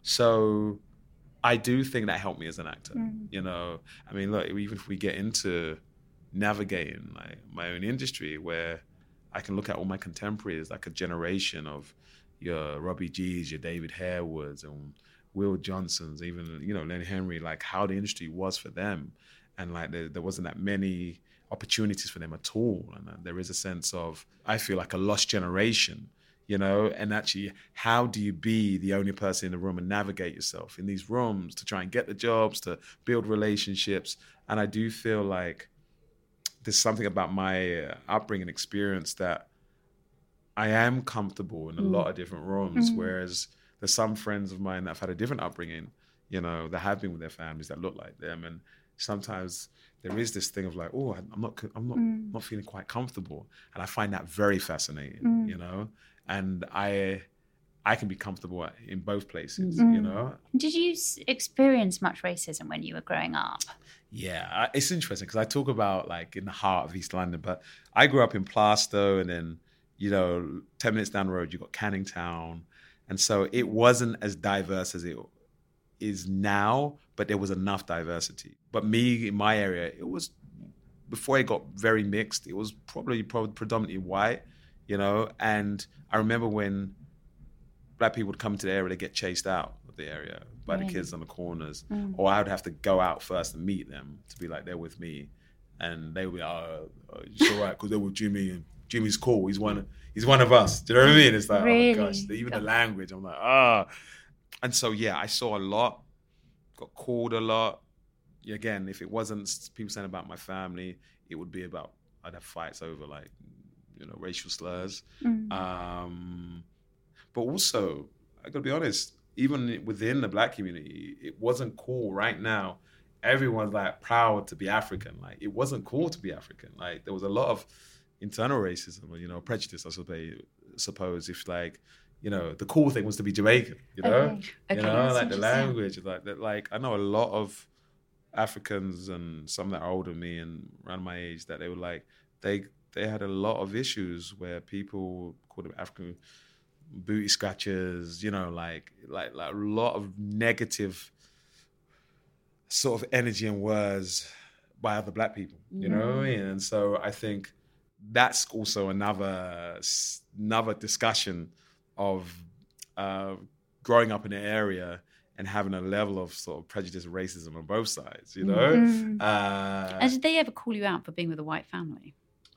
Speaker 4: So I do think that helped me as an actor. Mm. You know, I mean, look, even if we get into navigating like my own industry, where I can look at all my contemporaries, like a generation of your Robbie G's, your David Harewoods, and Will Johnsons, even, you know, Lenny Henry, like how the industry was for them. And like there, there wasn't that many opportunities for them at all. And uh, there is a sense of, I feel like a lost generation, you know, and actually how do you be the only person in the room and navigate yourself in these rooms to try and get the jobs, to build relationships. And I do feel like there's something about my uh, upbringing experience that I am comfortable in a mm. lot of different rooms, mm. whereas there's some friends of mine that have had a different upbringing, you know, that have been with their families that look like them. And sometimes there is this thing of like, oh, I'm not, I'm not, mm. not feeling quite comfortable. And I find that very fascinating, mm. you know, and I, I can be comfortable in both places, mm. you know.
Speaker 3: Did you experience much racism when you were growing up?
Speaker 4: Yeah, it's interesting because I talk about like in the heart of East London, but I grew up in Plaistow, and then, you know, ten minutes down the road, you got Canning Town. And so it wasn't as diverse as it is now, but there was enough diversity. But me, in my area, it was, before it got very mixed, it was probably, probably predominantly white, you know? And I remember when black people would come to the area, they get chased out of the area by
Speaker 3: Really?
Speaker 4: the kids on the corners.
Speaker 3: Mm.
Speaker 4: Or I would have to go out first and meet them to be like, they're with me. And they would be, oh, oh it's all right, because they're with Jimmy, and Jimmy's cool. He's one, he's one of us. Do you know what I mean? It's like,
Speaker 3: Really?
Speaker 4: oh my gosh, even the language, I'm like, ah. And so, yeah, I saw a lot, got called a lot. Again, if it wasn't people saying about my family, it would be about, I'd have fights over like, you know, racial slurs.
Speaker 3: Mm.
Speaker 4: Um, but also, I gotta be honest, even within the black community, it wasn't cool right now. Everyone's like proud to be African. Like, it wasn't cool to be African. Like, there was a lot of internal racism, you know, prejudice, I suppose, suppose if like, you know, the cool thing was to be Jamaican, you know?
Speaker 3: Okay.
Speaker 2: Okay,
Speaker 4: You know,
Speaker 3: that's
Speaker 4: like the
Speaker 3: interesting.
Speaker 4: language, like that. Like, I know a lot of Africans and some that are older than me and around my age that they were like, they they had a lot of issues where people called them African booty scratchers, you know, like like like a lot of negative sort of energy and words by other black people, you know what I mean? And so I think that's also another another discussion of uh, growing up in an area and having a level of sort of prejudice and racism on both sides, you know?
Speaker 3: Mm.
Speaker 4: Uh,
Speaker 2: And did they ever call you out for being with a white family?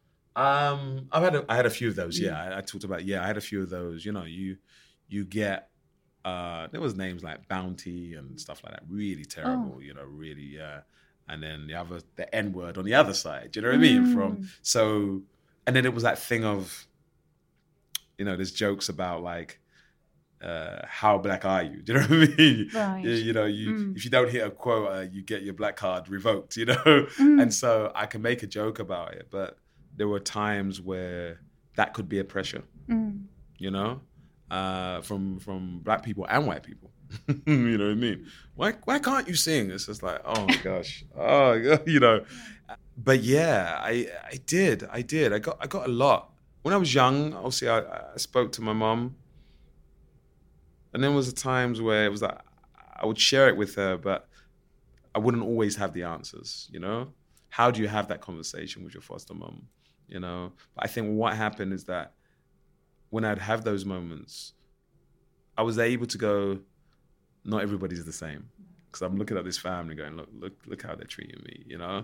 Speaker 4: Um, I've had a, I had a few of those. Yeah, I, I talked about. Yeah, I had a few of those. You know, you you get uh, there was names like Bounty and stuff like that. Really terrible.
Speaker 3: Oh.
Speaker 4: You know, really. Yeah. And then the other the N word on the other side. You know what I mean?
Speaker 3: Mm.
Speaker 4: From so, and then it was that thing of, you know, there's jokes about like, uh, how black are you? Do you know what I mean?
Speaker 3: Right.
Speaker 4: You, you know, you
Speaker 3: Mm.
Speaker 4: if you don't hit a quota, you get your black card revoked. You know,
Speaker 3: Mm.
Speaker 4: and so I can make a joke about it, but there were times where that could be a pressure,
Speaker 3: Mm.
Speaker 4: you know, uh, from from black people and white people. You know what I mean? Why why can't you sing? It's just like, oh my gosh, oh, you know. But yeah, I I did, I did. I got I got a lot when I was young. Obviously, I, I spoke to my mom, and then there was times where it was like I would share it with her, but I wouldn't always have the answers. You know, how do you have that conversation with your foster mom? You know, but I think what happened is that when I'd have those moments, I was able to go, not everybody's the same. Because I'm looking at this family going, look, look, look how they're treating me, you know?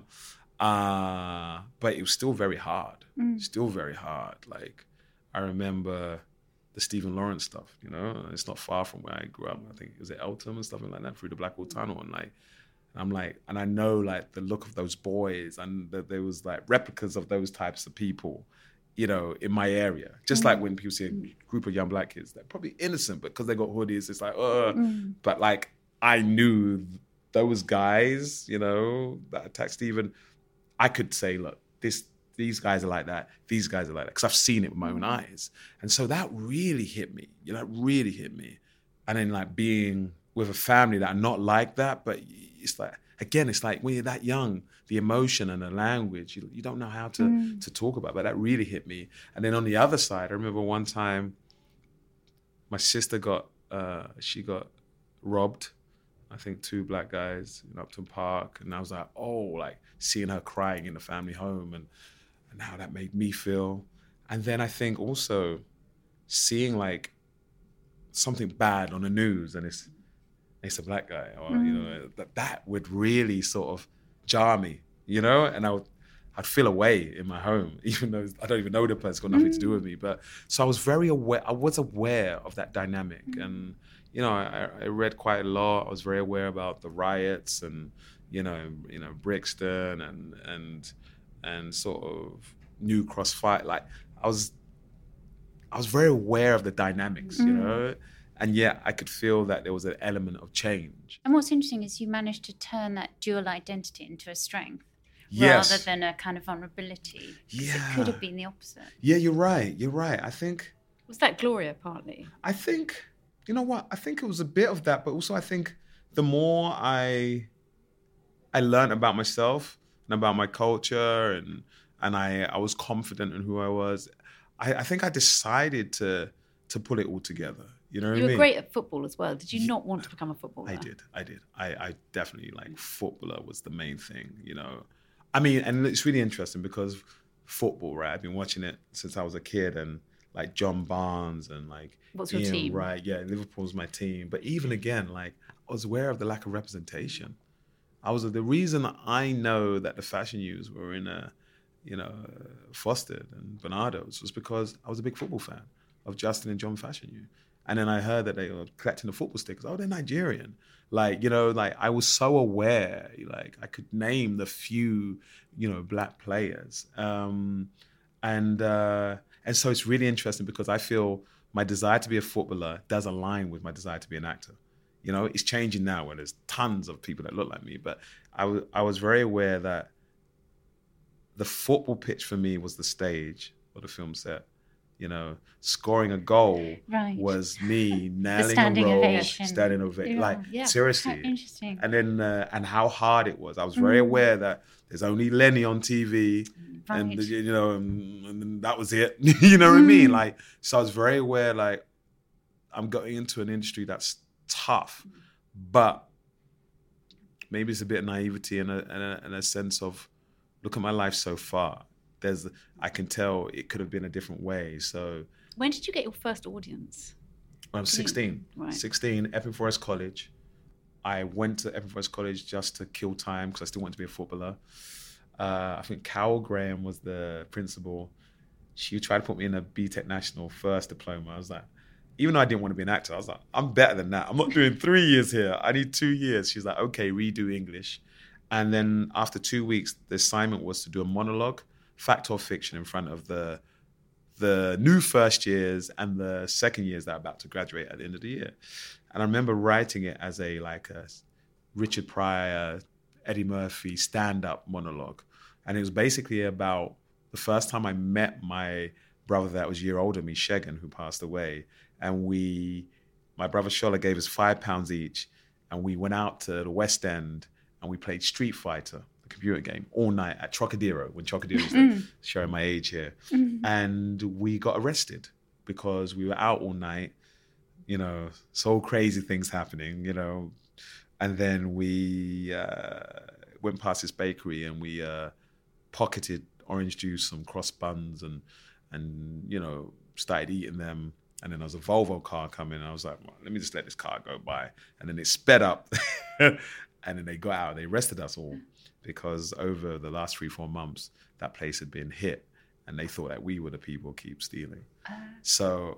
Speaker 4: Uh, but it was still very hard,
Speaker 3: Mm.
Speaker 4: still very hard. Like, I remember the Stephen Lawrence stuff, you know? It's not far from where I grew up. I think it was at Eltham and stuff like that, through the Blackwall Tunnel. And like, I'm like, and I know like the look of those boys, and that there was like replicas of those types of people, you know, in my area. Just
Speaker 3: Mm.
Speaker 4: like when people see a group of young black kids, they're probably innocent, but because they got hoodies, it's like, uh.
Speaker 3: Mm.
Speaker 4: But like, I knew those guys, you know, that attacked Stephen, I could say, look, this, these guys are like that, these guys are like that, because I've seen it with my own eyes. And so that really hit me, you know, it really hit me. And then like being with a family that are not like that, but it's like, again, it's like when you're that young, the emotion and the language, you, you don't know how to,
Speaker 3: Mm.
Speaker 4: to talk about, but that really hit me. And then on the other side, I remember one time my sister got, uh, she got robbed. I think two black guys in Upton Park. And I was like, oh, like seeing her crying in the family home and, and how that made me feel. And then I think also seeing like something bad on the news and it's, it's a black guy, or
Speaker 3: Mm.
Speaker 4: you know, that that would really sort of jar me, you know, and I would, I'd feel away in my home, even though I don't even know the person, it's got nothing to do with me. But so I was very aware, I was aware of that dynamic,
Speaker 3: Mm.
Speaker 4: and you know, I, I read quite a lot. I was very aware about the riots and you know, you know, Brixton and and and sort of New Cross fight. Like I was, I was very aware of the dynamics, you
Speaker 3: Mm.
Speaker 4: know. And yet I could feel that there was an element of change.
Speaker 3: And what's interesting is you managed to turn that dual identity into a strength
Speaker 4: Yes.
Speaker 3: rather than a kind of vulnerability. 'Cause
Speaker 4: Yeah.
Speaker 3: It could have been the opposite.
Speaker 4: Yeah, you're right. You're right. I think,
Speaker 2: Was that Gloria partly?
Speaker 4: I think, you know what? I think it was a bit of that, but also I think the more I, I learned about myself and about my culture, and and I, I was confident in who I was. I, I think I decided to to pull it all together. You know what
Speaker 2: You
Speaker 4: I
Speaker 2: were
Speaker 4: mean?
Speaker 2: great at football as well. Did you not want to become a footballer?
Speaker 4: I did. I did. I, I definitely like footballer was the main thing, you know. I mean, and it's really interesting because football, right? I've been watching it since I was a kid, and like John Barnes and like
Speaker 2: What's your
Speaker 4: Ian
Speaker 2: team?
Speaker 4: Wright. Yeah, Liverpool's my team. But even again, like I was aware of the lack of representation. I was the reason I know that the Fashion News were in a, you know, Fostered and Bernardo's was because I was a big football fan of Justin and John Fashion News. And then I heard that they were collecting the football stickers. Oh, they're Nigerian. Like, you know, like I was so aware, like I could name the few, you know, black players. Um, and uh, and so it's really interesting because I feel my desire to be a footballer does align with my desire to be an actor. You know, it's changing now where there's tons of people that look like me, but I, w- I was very aware that the football pitch for me was the stage or the film set. You know, scoring a goal
Speaker 3: right.
Speaker 4: was me nailing a role,
Speaker 3: ovation.
Speaker 4: standing ovation.
Speaker 3: Yeah.
Speaker 4: Like,
Speaker 2: Yeah.
Speaker 4: seriously.
Speaker 3: How interesting.
Speaker 4: And then, uh, and how hard it was. I was very
Speaker 3: Mm.
Speaker 4: aware that there's only Lenny on T V,
Speaker 3: Right.
Speaker 4: and you know, and, and that was it. You know what
Speaker 3: Mm.
Speaker 4: I mean? Like, so I was very aware. Like, I'm going into an industry that's tough, but maybe it's a bit of naivety and a, and a, and a sense of, look at my life so far. There's, I can tell it could have been a different way. So
Speaker 2: When did you get your first audience?
Speaker 4: when I was sixteen,
Speaker 2: Right.
Speaker 4: sixteen, Epping Forest College. I went to Epping Forest College just to kill time because I still wanted to be a footballer. Uh, I think Carol Graham was the principal. She tried to put me in a B Tech National first diploma. I was like, even though I didn't want to be an actor, I was like, I'm better than that. I'm not doing three years here. I need two years. She's like, okay, redo English. And then after two weeks, the assignment was to do a monologue, fact or fiction, in front of the the new first years and the second years that are about to graduate at the end of the year. And I remember writing it as a like a Richard Pryor, Eddie Murphy stand-up monologue. And it was basically about the first time I met my brother that was a year older than me, Shegan, who passed away. And we, my brother Shola gave us five pounds each. And we went out to the West End and we played Street Fighter, the computer game, all night at Trocadero, when Trocadero was there, showing my age here. And we got arrested because we were out all night, you know, so crazy things happening, you know. And then we uh, went past this bakery and we uh, pocketed orange juice, some cross buns, and, and you know, started eating them. And then there was a Volvo car coming, and I was like, well, let me just let this car go by. And then it sped up, and then they got out. They arrested us all because over the last three, four months, that place had been hit, and they thought that we were the people who keep stealing. Uh, so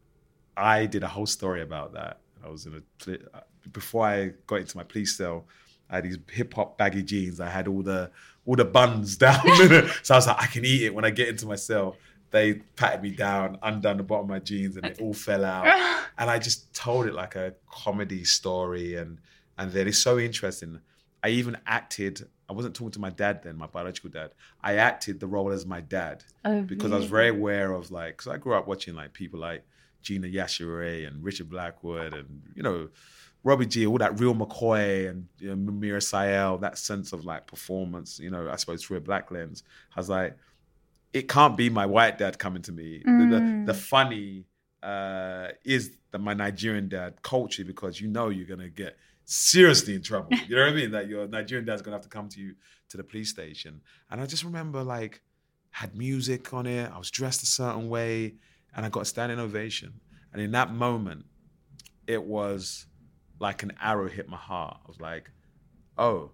Speaker 4: I did a whole story about that. I was in a before I got into my police cell, I had these hip hop baggy jeans. I had all the all the buns down, so I was like, I can eat it when I get into my cell. They patted me down, undone the bottom of my jeans, and it all fell out. And I just told it like a comedy story, and and then it's so interesting. I even acted. I wasn't talking to my dad then, my biological dad. I acted the role as my dad
Speaker 3: Oh,
Speaker 4: because I was very aware of like, because I grew up watching like people like Gina Yashere and Richard Blackwood and, you know, Robbie G, all that real McCoy and you know, Mira Sayel, that sense of like performance, you know, I suppose through a black lens. I was like, it can't be my white dad coming to me. Mm. The, the, the funny uh, is the, my Nigerian dad culture because you know you're going to get seriously in trouble. You know what I mean? That your Nigerian dad's going to have to come to you to the police station. And I just remember like, had music on it. I was dressed a certain way and I got a standing ovation. And in that moment, it was like an arrow hit my heart. I was like, oh,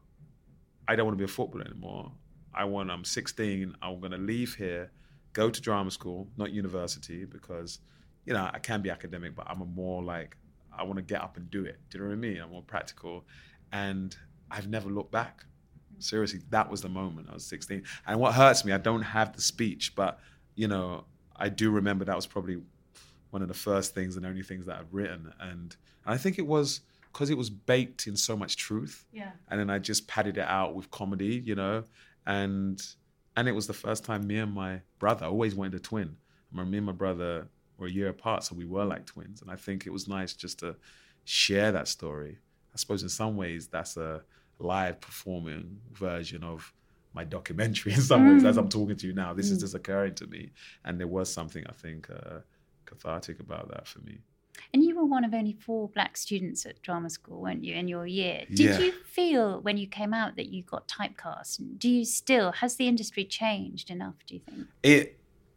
Speaker 4: I don't want to be a footballer anymore. I want, I'm sixteen, I'm going to leave here, go to drama school, not university, because, you know, I can be academic, but I'm a more like, I want to get up and do it. Do you know what I mean? I'm more practical. And I've never looked back. Seriously, that was the moment. I was sixteen. And what hurts me, I don't have the speech, but, you know, I do remember that was probably one of the first things and only things that I've written. And, and I think it was because it was baked in so much truth. Yeah. And then I just padded it out with comedy, you know. And and it was the first time me and my brother, I always wanted a twin. I remember me and my brother were a year apart, so we were like twins. And I think it was nice just to share that story. I suppose in some ways that's a live performing version of my documentary in some mm. ways. As I'm talking to you now, this mm. is just occurring to me. And there was something, I think, uh, cathartic about that for me.
Speaker 3: And you were one of only four black students at drama school, weren't you, in your year? Did
Speaker 4: yeah.
Speaker 3: you feel when you came out that you got typecast? Do you still, has the industry changed enough, do you think?
Speaker 4: It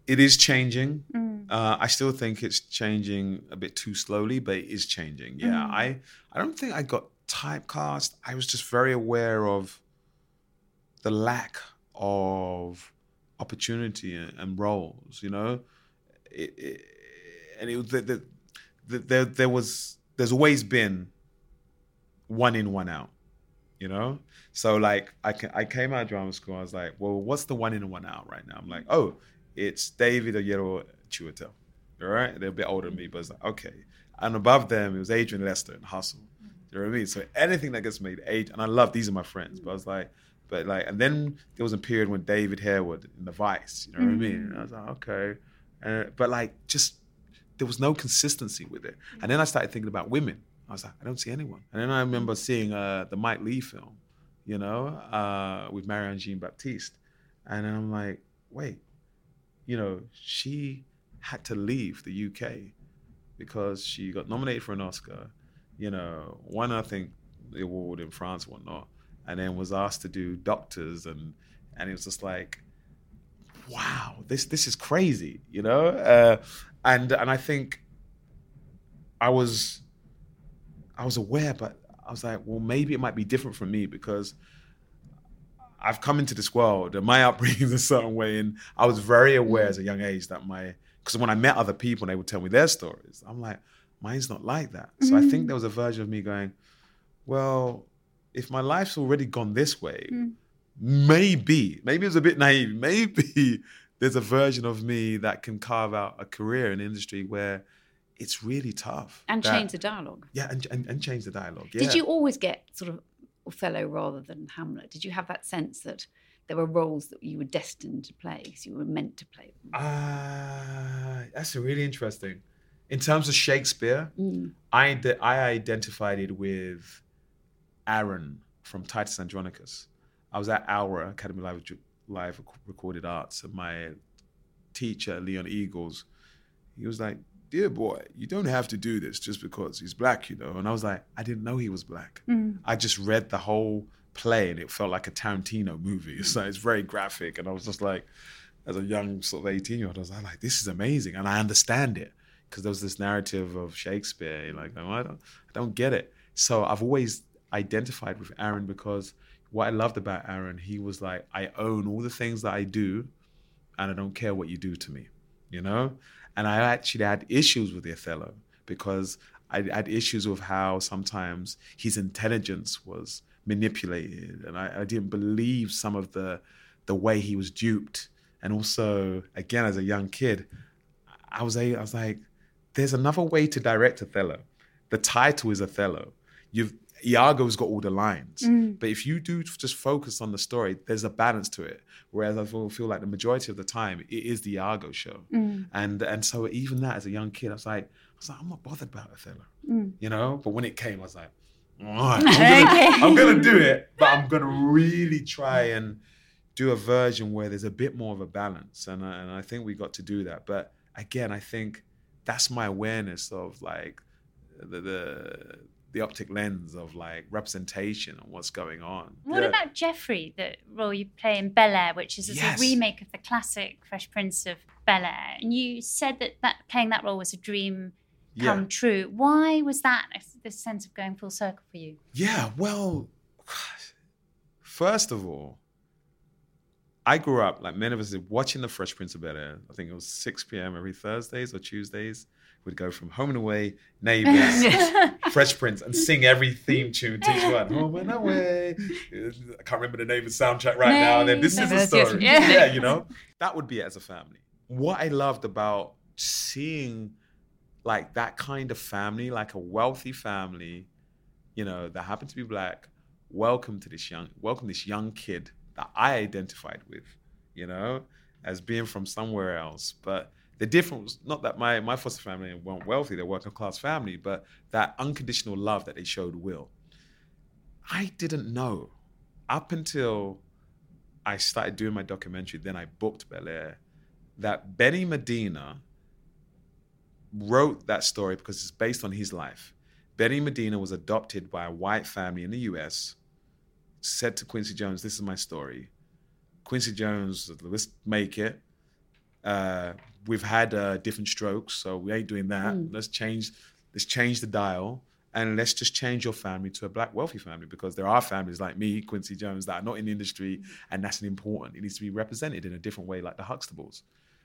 Speaker 4: it is changing.
Speaker 3: Mm.
Speaker 4: Uh, I still think it's changing a bit too slowly, but it is changing. Yeah,
Speaker 3: Mm.
Speaker 4: I, I don't think I got typecast. I was just very aware of the lack of opportunity and, and roles, you know? It, it, and it, the, the, the, there, there was, there's always been one in, one out, you know? So like, I, I came out of drama school, I was like, well, what's the one in and one out right now? I'm like, oh, it's David Oyero Chiwetel, all right? They're a bit older than me, but it's like, okay. And above them, it was Adrian Lester and Hustle. You know what I mean? So anything that gets made, age, and I love, these are my friends, but I was like, but like, and then there was a period when David Harewood in The Vice, you know what mm-hmm. I mean? And I was like, okay. Uh, but like, just, there was no consistency with it. And then I started thinking about women. I was like, I don't see anyone. And then I remember seeing uh, the Mike Leigh film, you know, uh, with Marianne Jean-Baptiste. And then I'm like, wait, you know, she had to leave the U K because she got nominated for an Oscar, you know, won, I think, the award in France and whatnot, and then was asked to do Doctors, and and it was just like, wow, this this is crazy, you know? Uh, and and I think I was I was aware, but I was like, well, maybe it might be different for me because I've come into this world and my upbringing is a certain way, and I was very aware as a young age that my, because when I met other people and they would tell me their stories, I'm like, mine's not like that. So mm-hmm. I think there was a version of me going, well, if my life's already gone this way, mm. maybe, maybe it was a bit naive, maybe there's a version of me that can carve out a career in the industry where it's really tough.
Speaker 2: And
Speaker 4: that,
Speaker 2: change the dialogue.
Speaker 4: Yeah, and, and, and change the dialogue, yeah.
Speaker 2: Did you always get sort of Othello rather than Hamlet? Did you have that sense that there were roles that you were destined to play because you were meant to play them?
Speaker 4: Uh, that's really interesting. In terms of Shakespeare, mm. I, I identified it with Aaron from Titus Andronicus. I was at Aura, Academy Live, Live Recorded Arts, and my teacher, Leon Eagles, he was like, dear boy, you don't have to do this just because he's black, you know? And I was like, I didn't know he was black. Mm. I just read the whole play and it felt like a Tarantino movie. It's like, it's very graphic. And I was just like, as a young sort of eighteen-year-old, I was like, this is amazing. And I understand it because there was this narrative of Shakespeare. You're like, oh, I don't, I don't get it. So I've always identified with Aaron because what I loved about Aaron, he was like, I own all the things that I do and I don't care what you do to me, you know? And I actually had issues with the Othello because I had issues with how sometimes his intelligence was manipulated, and I, I didn't believe some of the the way he was duped. And also, again, as a young kid, I was a, I was like, there's another way to direct Othello. The title is Othello. You've Iago's got all the lines, mm. but if you do just focus on the story, there's a balance to it. Whereas I feel, feel like the majority of the time, it is the Iago show, mm. and and so even that as a young kid, I was like, I was like, I'm not bothered about Othello, mm. you know. But when it came, I was like, all right, I'm gonna, okay. I'm gonna do it, but I'm gonna really try and do a version where there's a bit more of a balance, and I, and I think we got to do that. But again, I think that's my awareness of like the. the the optic lens of like representation and what's going on.
Speaker 3: What yeah. about Geoffrey, the role you play in Bel Air, which is yes. a remake of the classic Fresh Prince of Bel Air? And you said that, that playing that role was a dream come yeah. true. Why was that this sense of going full circle for you?
Speaker 4: Yeah, well, first of all, I grew up, like many of us did, watching the Fresh Prince of Bel Air. I think it was six p.m. every Thursdays or Tuesdays. We'd go from Home and Away, Neighbours, Fresh Prince, and sing every theme tune to each one. Home and Away. I can't remember the name of the soundtrack right now. And then this is the story. Yeah. yeah, you know? That would be it as a family. What I loved about seeing like that kind of family, like a wealthy family, you know, that happened to be black, welcome to this young, welcome this young kid that I identified with, you know, as being from somewhere else. But the difference, not that my, my foster family weren't wealthy, they're working class family, but that unconditional love that they showed Will. I didn't know up until I started doing my documentary, then I booked Bel Air, that Benny Medina wrote that story because it's based on his life. Benny Medina was adopted by a white family in the U S, said to Quincy Jones, this is my story. Quincy Jones, let's make it. Uh, we've had uh, different strokes, so we ain't doing that. Mm. Let's change, let's change the dial, and let's just change your family to a black wealthy family, because there are families like me, Quincy Jones, that are not in the industry, and that's important. It needs to be represented in a different way, like the Huxtables.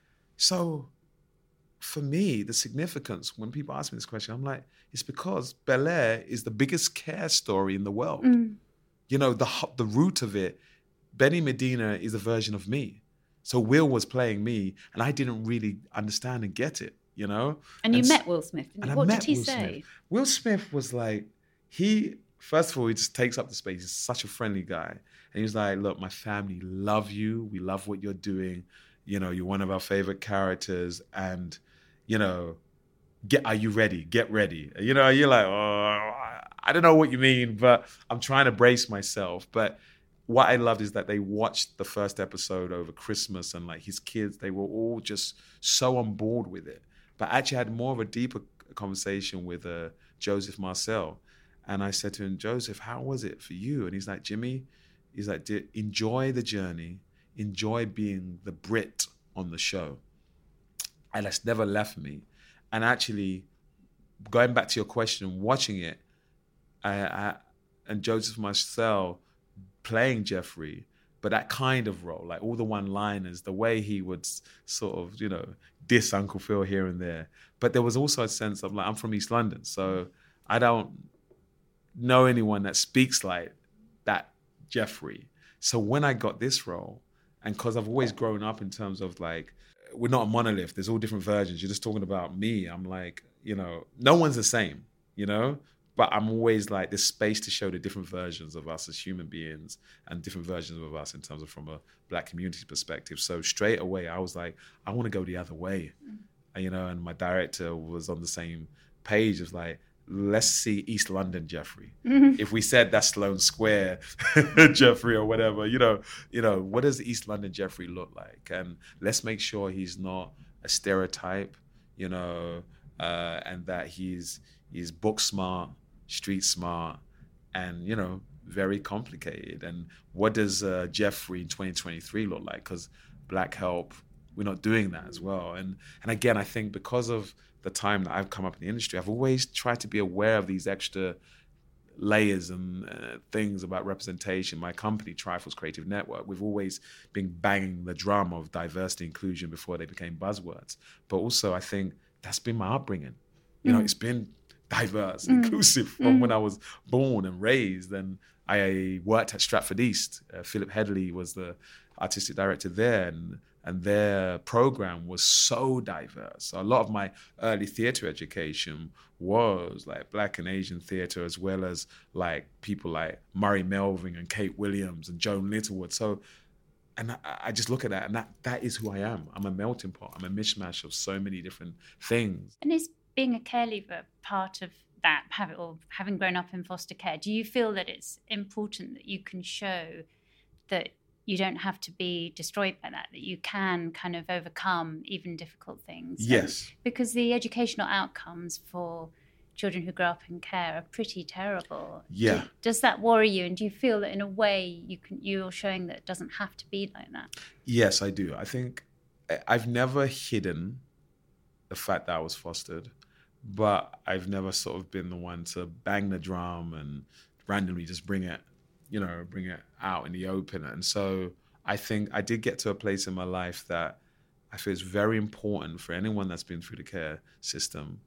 Speaker 4: So for me, the significance, when people ask me this question, I'm like, it's because Bel-Air is the biggest care story in the world. Mm. You know, the the root of it, Benny Medina is a version of me. So Will was playing me, and I didn't really understand and get it, you know?
Speaker 2: And you
Speaker 4: and
Speaker 2: met Will Smith, didn't you? What did he
Speaker 4: Will
Speaker 2: say?
Speaker 4: Smith. Will Smith was like, he, first of all, he just takes up the space. He's such a friendly guy. And he was like, look, my family love you. We love what you're doing. You know, you're one of our favorite characters. And, you know, get, are you ready? Get ready. You know, you're like, oh, I don't know what you mean, but I'm trying to brace myself. But what I loved is that they watched the first episode over Christmas, and like his kids, they were all just so on board with it. But I actually had more of a deeper conversation with uh, Joseph Marcel. And I said to him, Joseph, how was it for you? And he's like, Jimmy, he's like, enjoy the journey, enjoy being the Brit on the show. And that's never left me. And actually, going back to your question, watching it, I, I, and Joseph Marcel playing Jeffrey, but that kind of role, like all the one-liners, the way he would sort of, you know, diss Uncle Phil here and there. But there was also a sense of like, I'm from East London, so I don't know anyone that speaks like that Jeffrey. So when I got this role, and because I've always grown up in terms of like, we're not a monolith, there's all different versions. You're just talking about me. I'm like, you know, no one's the same, you know? But I'm always like, this space to show the different versions of us as human beings and different versions of us in terms of from a black community perspective. So straight away, I was like, I want to go the other way. Mm. You know, and my director was on the same page. It was like, let's see East London Jeffrey. Mm-hmm. If we said that's Sloane Square Jeffrey or whatever, you know, you know, what does East London Jeffrey look like? And let's make sure he's not a stereotype, you know, uh, and that he's he's book smart, street smart, and, you know, very complicated. And what does uh, Jeffrey in twenty twenty-three look like? Because Black Help, we're not doing that as well. And and again, I think because of the time that I've come up in the industry, I've always tried to be aware of these extra layers and uh, things about representation. My company, Trifles Creative Network, we've always been banging the drum of diversity inclusion before they became buzzwords. But also, I think that's been my upbringing. You mm. know, it's been diverse, mm. inclusive from mm. when I was born and raised. And I worked at Stratford East. Uh, Philip Headley was the artistic director there, and and their program was so diverse. So a lot of my early theater education was like Black and Asian theater, as well as like people like Murray Melvin and Kate Williams and Joan Littlewood. So, and I, I just look at that, and that that is who I am. I'm a melting pot. I'm a mishmash of so many different things.
Speaker 3: And is being a care leaver part of that, have, or having grown up in foster care, do you feel that it's important that you can show that you don't have to be destroyed by that, that you can kind of overcome even difficult things?
Speaker 4: Yes.
Speaker 3: And because the educational outcomes for children who grow up in care are pretty terrible.
Speaker 4: Yeah.
Speaker 3: Do, does that worry you? And do you feel that in a way you can, you're showing that it doesn't have to be like that?
Speaker 4: Yes, I do. I think I've never hidden the fact that I was fostered, but I've never sort of been the one to bang the drum and randomly just bring it, you know, bring it out in the open. And so I think I did get to a place in my life that I feel it's very important for anyone that's been through the care system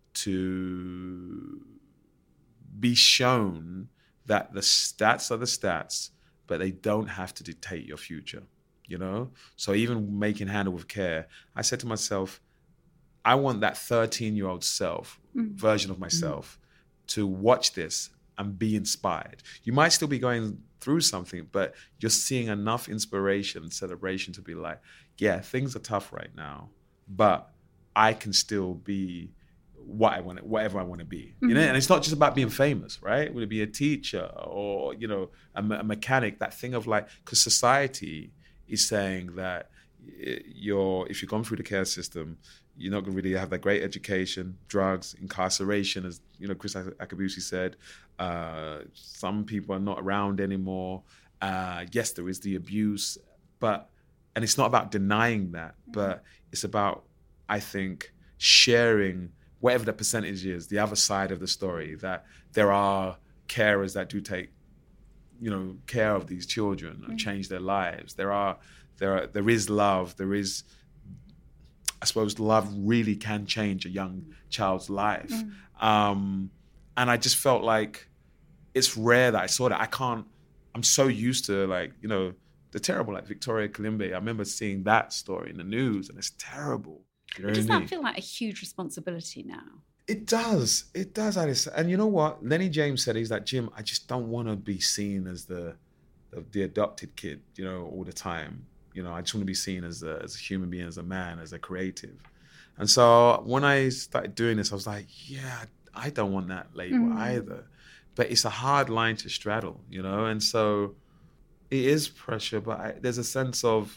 Speaker 4: to be shown that the stats are the stats, but they don't have to dictate your future, you know? So even making Handle with Care, I said to myself, I want that thirteen-year-old self, mm. version of myself, mm. to watch this and be inspired. You might still be going through something, but you're seeing enough inspiration, celebration to be like, yeah, things are tough right now, but I can still be what I want, whatever I want to be. Mm-hmm. You know, and it's not just about being famous, right? Would it be a teacher or, you know, a, a mechanic? That thing of like, because society is saying that you're, if you've gone through the care system, you're not going to really have that great education, drugs, incarceration, as you know, Chris Akabusi said. Uh, some people are not around anymore. Uh, yes, there is the abuse, but and it's not about denying that, but it's about, I think, sharing whatever the percentage is, the other side of the story, that there are carers that do take, you know, care of these children and mm. change their lives. There are, there are, there is love. There is, I suppose, love really can change a young child's life. Mm. Um, and I just felt like it's rare that I saw that. I can't, I'm so used to, like, you know, the terrible, like Victoria Kalimbe. I remember seeing that story in the news, and it's terrible. You know
Speaker 2: Does
Speaker 4: what I mean?
Speaker 2: that feel like a huge responsibility now?
Speaker 4: It does. It does, Alice. And you know what? Lenny James said, he's like, Jim, I just don't want to be seen as the, the the adopted kid, you know, all the time. You know, I just want to be seen as a, as a human being, as a man, as a creative. And so when I started doing this, I was like, yeah, I don't want that label mm. either. But it's a hard line to straddle, you know? And so it is pressure, but I, there's a sense of,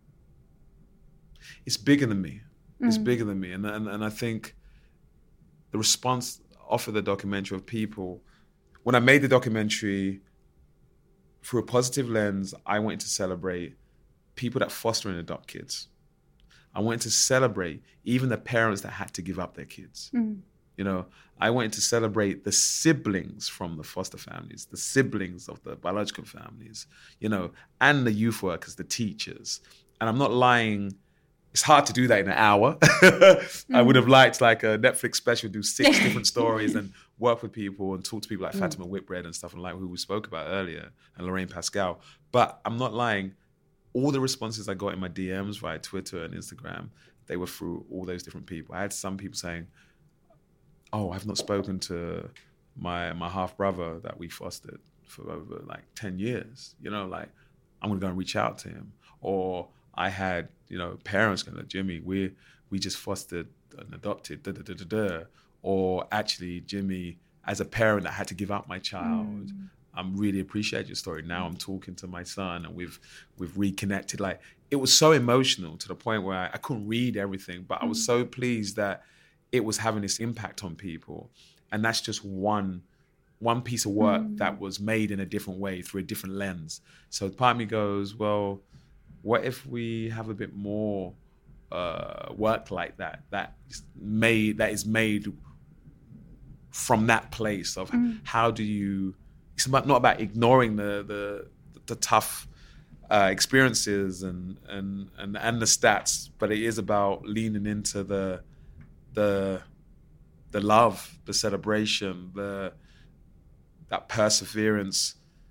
Speaker 4: it's bigger than me. Mm. It's bigger than me. And, and and I think the response off of the documentary of people, when I made the documentary, through a positive lens, I wanted to celebrate people that foster and adopt kids. I wanted to celebrate even the parents that had to give up their kids. Mm. You know, I wanted to celebrate the siblings from the foster families, the siblings of the biological families, you know, and the youth workers, the teachers. And I'm not lying. It's hard to do that in an hour. mm. I would have liked like a Netflix special, do six different stories and work with people and talk to people like mm. Fatima Whitbread and stuff, and like who we spoke about earlier, and Lorraine Pascal. But I'm not lying. All the responses I got in my D Ms via Twitter and Instagram, they were through all those different people. I had some people saying, oh, I've not spoken to my my half-brother that we fostered for over like ten years. You know, like, I'm gonna go and reach out to him. Or I had, you know, parents going, like, Jimmy, we we just fostered and adopted, da da da da da. Or actually, Jimmy, as a parent that had to give up my child, mm. I really appreciate your story. Now I'm talking to my son and we've we've reconnected. Like, it was so emotional to the point where I, I couldn't read everything, but mm. I was so pleased that it was having this impact on people. And that's just one one piece of work mm. that was made in a different way through a different lens. So part of me goes, well, what if we have a bit more uh, work like that, that is made, that is made from that place of mm. how do you, it's about, not about ignoring the the, the tough uh, experiences and, and, and, and the stats, but it is about leaning into the, the, the love, the celebration, the, that perseverance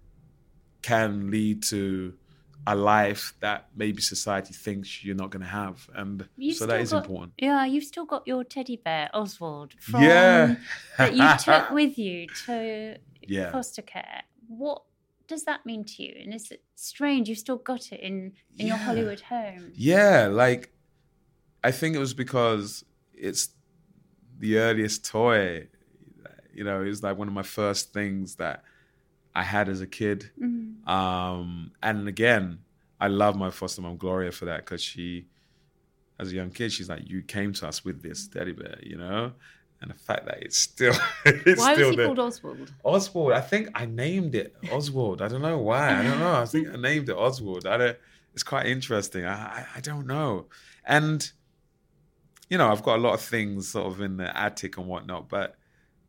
Speaker 4: can lead to a life that maybe society thinks you're not going to have. And you've so that is
Speaker 3: got,
Speaker 4: important.
Speaker 3: Yeah, you've still got your teddy bear, Oswald, from,
Speaker 4: yeah.
Speaker 3: that you took with you to
Speaker 4: yeah.
Speaker 3: foster care. What does that mean to you? And is it strange you've still got it in, in yeah. your Hollywood home?
Speaker 4: Yeah, like, I think it was because it's the earliest toy. You know, it was like one of my first things that I had as a kid. Mm-hmm. Um, and again, I love my foster mom, Gloria, for that, because she, as a young kid, she's like, you came to us with this teddy bear, you know? And the fact that it's still it's
Speaker 2: Why
Speaker 4: still
Speaker 2: was he
Speaker 4: there.
Speaker 2: called Oswald?
Speaker 4: Oswald, I think I named it Oswald. I don't know why. I don't know. I think I named it Oswald. I don't, it's quite interesting. I, I, I don't know. And, you know, I've got a lot of things sort of in the attic and whatnot, but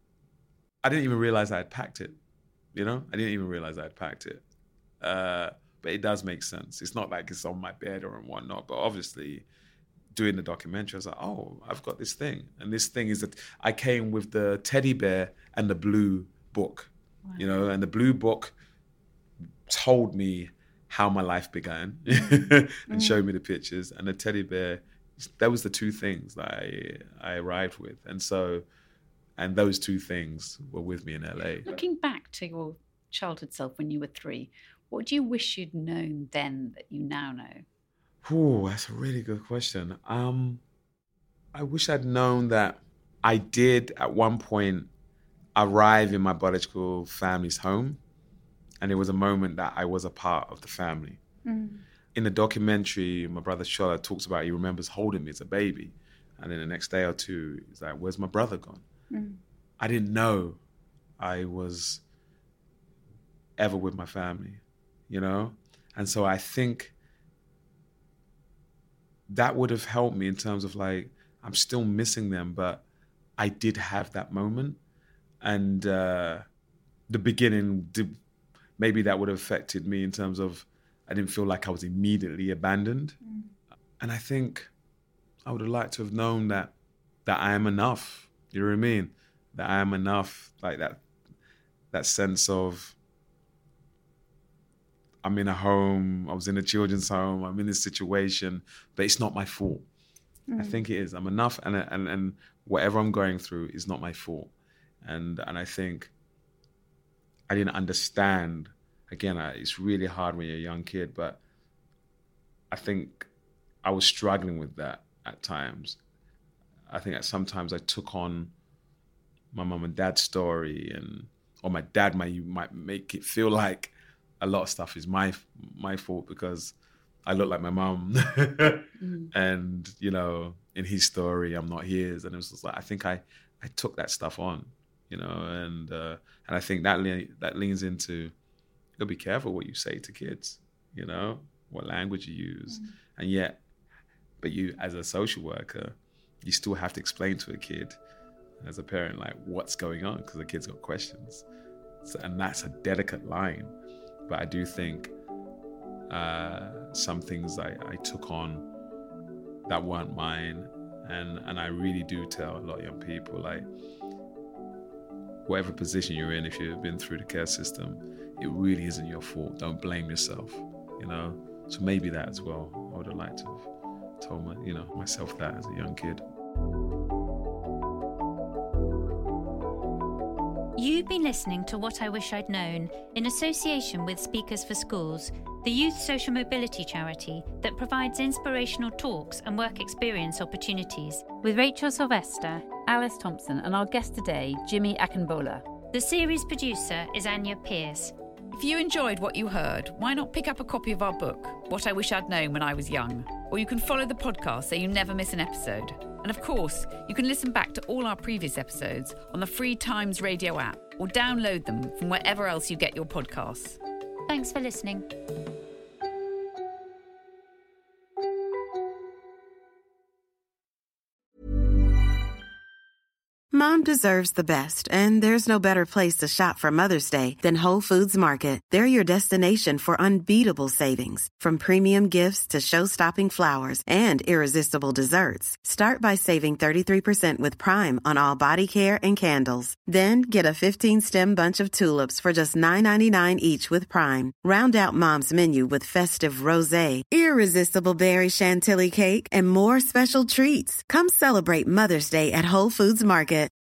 Speaker 4: I didn't even realize I had packed it. You know, I didn't even realize I had packed it. Uh, but it does make sense. It's not like it's on my bed or and whatnot, but obviously doing the documentary, I was like, oh, I've got this thing. And this thing is that I came with the teddy bear and the blue book, wow. you know, and the blue book told me how my life began and mm. showed me the pictures. And the teddy bear, that was the two things that I, I arrived with. And so, and those two things were with me in L A.
Speaker 2: Looking back to your childhood self when you were three, what do you wish you'd known then that you now know?
Speaker 4: Oh, that's a really good question. Um, I wish I'd known that I did at one point arrive in my biological family's home, and it was a moment that I was a part of the family. Mm. In the documentary, my brother Shola talks about, he remembers holding me as a baby, and then the next day or two, he's like, where's my brother gone? Mm. I didn't know I was ever with my family, you know? And so I think that would have helped me in terms of like, I'm still missing them, but I did have that moment. And uh, the beginning, did, maybe that would have affected me in terms of I didn't feel like I was immediately abandoned. Mm. And I think I would have liked to have known that that I am enough. You know what I mean? That I am enough, like that that sense of I'm in a home, I was in a children's home, I'm in this situation, but it's not my fault. Mm. I think it is. I'm enough, and and and whatever I'm going through is not my fault. And and I think I didn't understand. Again, I, it's really hard when you're a young kid, but I think I was struggling with that at times. I think that sometimes I took on my mum and dad's story, and or my dad might might make it feel like a lot of stuff is my my fault because I look like my mum, mm. and you know, in his story, I'm not his, and it was just like I think I I took that stuff on, you know, and uh, and I think that le- that leans into you gotta be careful what you say to kids, you know, what language you use, mm. and yet, but you as a social worker, you still have to explain to a kid, as a parent, like what's going on because the kid's got questions, so, and that's a delicate line. But I do think uh, some things I, I took on that weren't mine, and and I really do tell a lot of young people, like whatever position you're in, if you've been through the care system, it really isn't your fault. Don't blame yourself, you know. So maybe that as well. I would have liked to have told my, you know, myself that as a young kid.
Speaker 5: You've been listening to What I Wish I'd Known in association with Speakers for Schools, the youth social mobility charity that provides inspirational talks and work experience opportunities, with Rachel Sylvester,
Speaker 2: Alice Thompson, and our guest today, Jimmy Akinbola.
Speaker 5: The series producer is Anya Pierce.
Speaker 2: If you enjoyed what you heard, why not pick up a copy of our book, What I Wish I'd Known When I Was Young? Or you can follow the podcast so you never miss an episode. And of course, you can listen back to all our previous episodes on the Free Times Radio app or download them from wherever else you get your podcasts.
Speaker 5: Thanks for listening.
Speaker 1: Mom deserves the best, and there's no better place to shop for Mother's Day than Whole Foods Market. They're your destination for unbeatable savings, from premium gifts to show-stopping flowers and irresistible desserts. Start by saving thirty-three percent with Prime on all body care and candles. Then get a fifteen-stem bunch of tulips for just nine ninety-nine each with Prime. Round out Mom's menu with festive rosé, irresistible berry chantilly cake, and more special treats. Come celebrate Mother's Day at Whole Foods Market.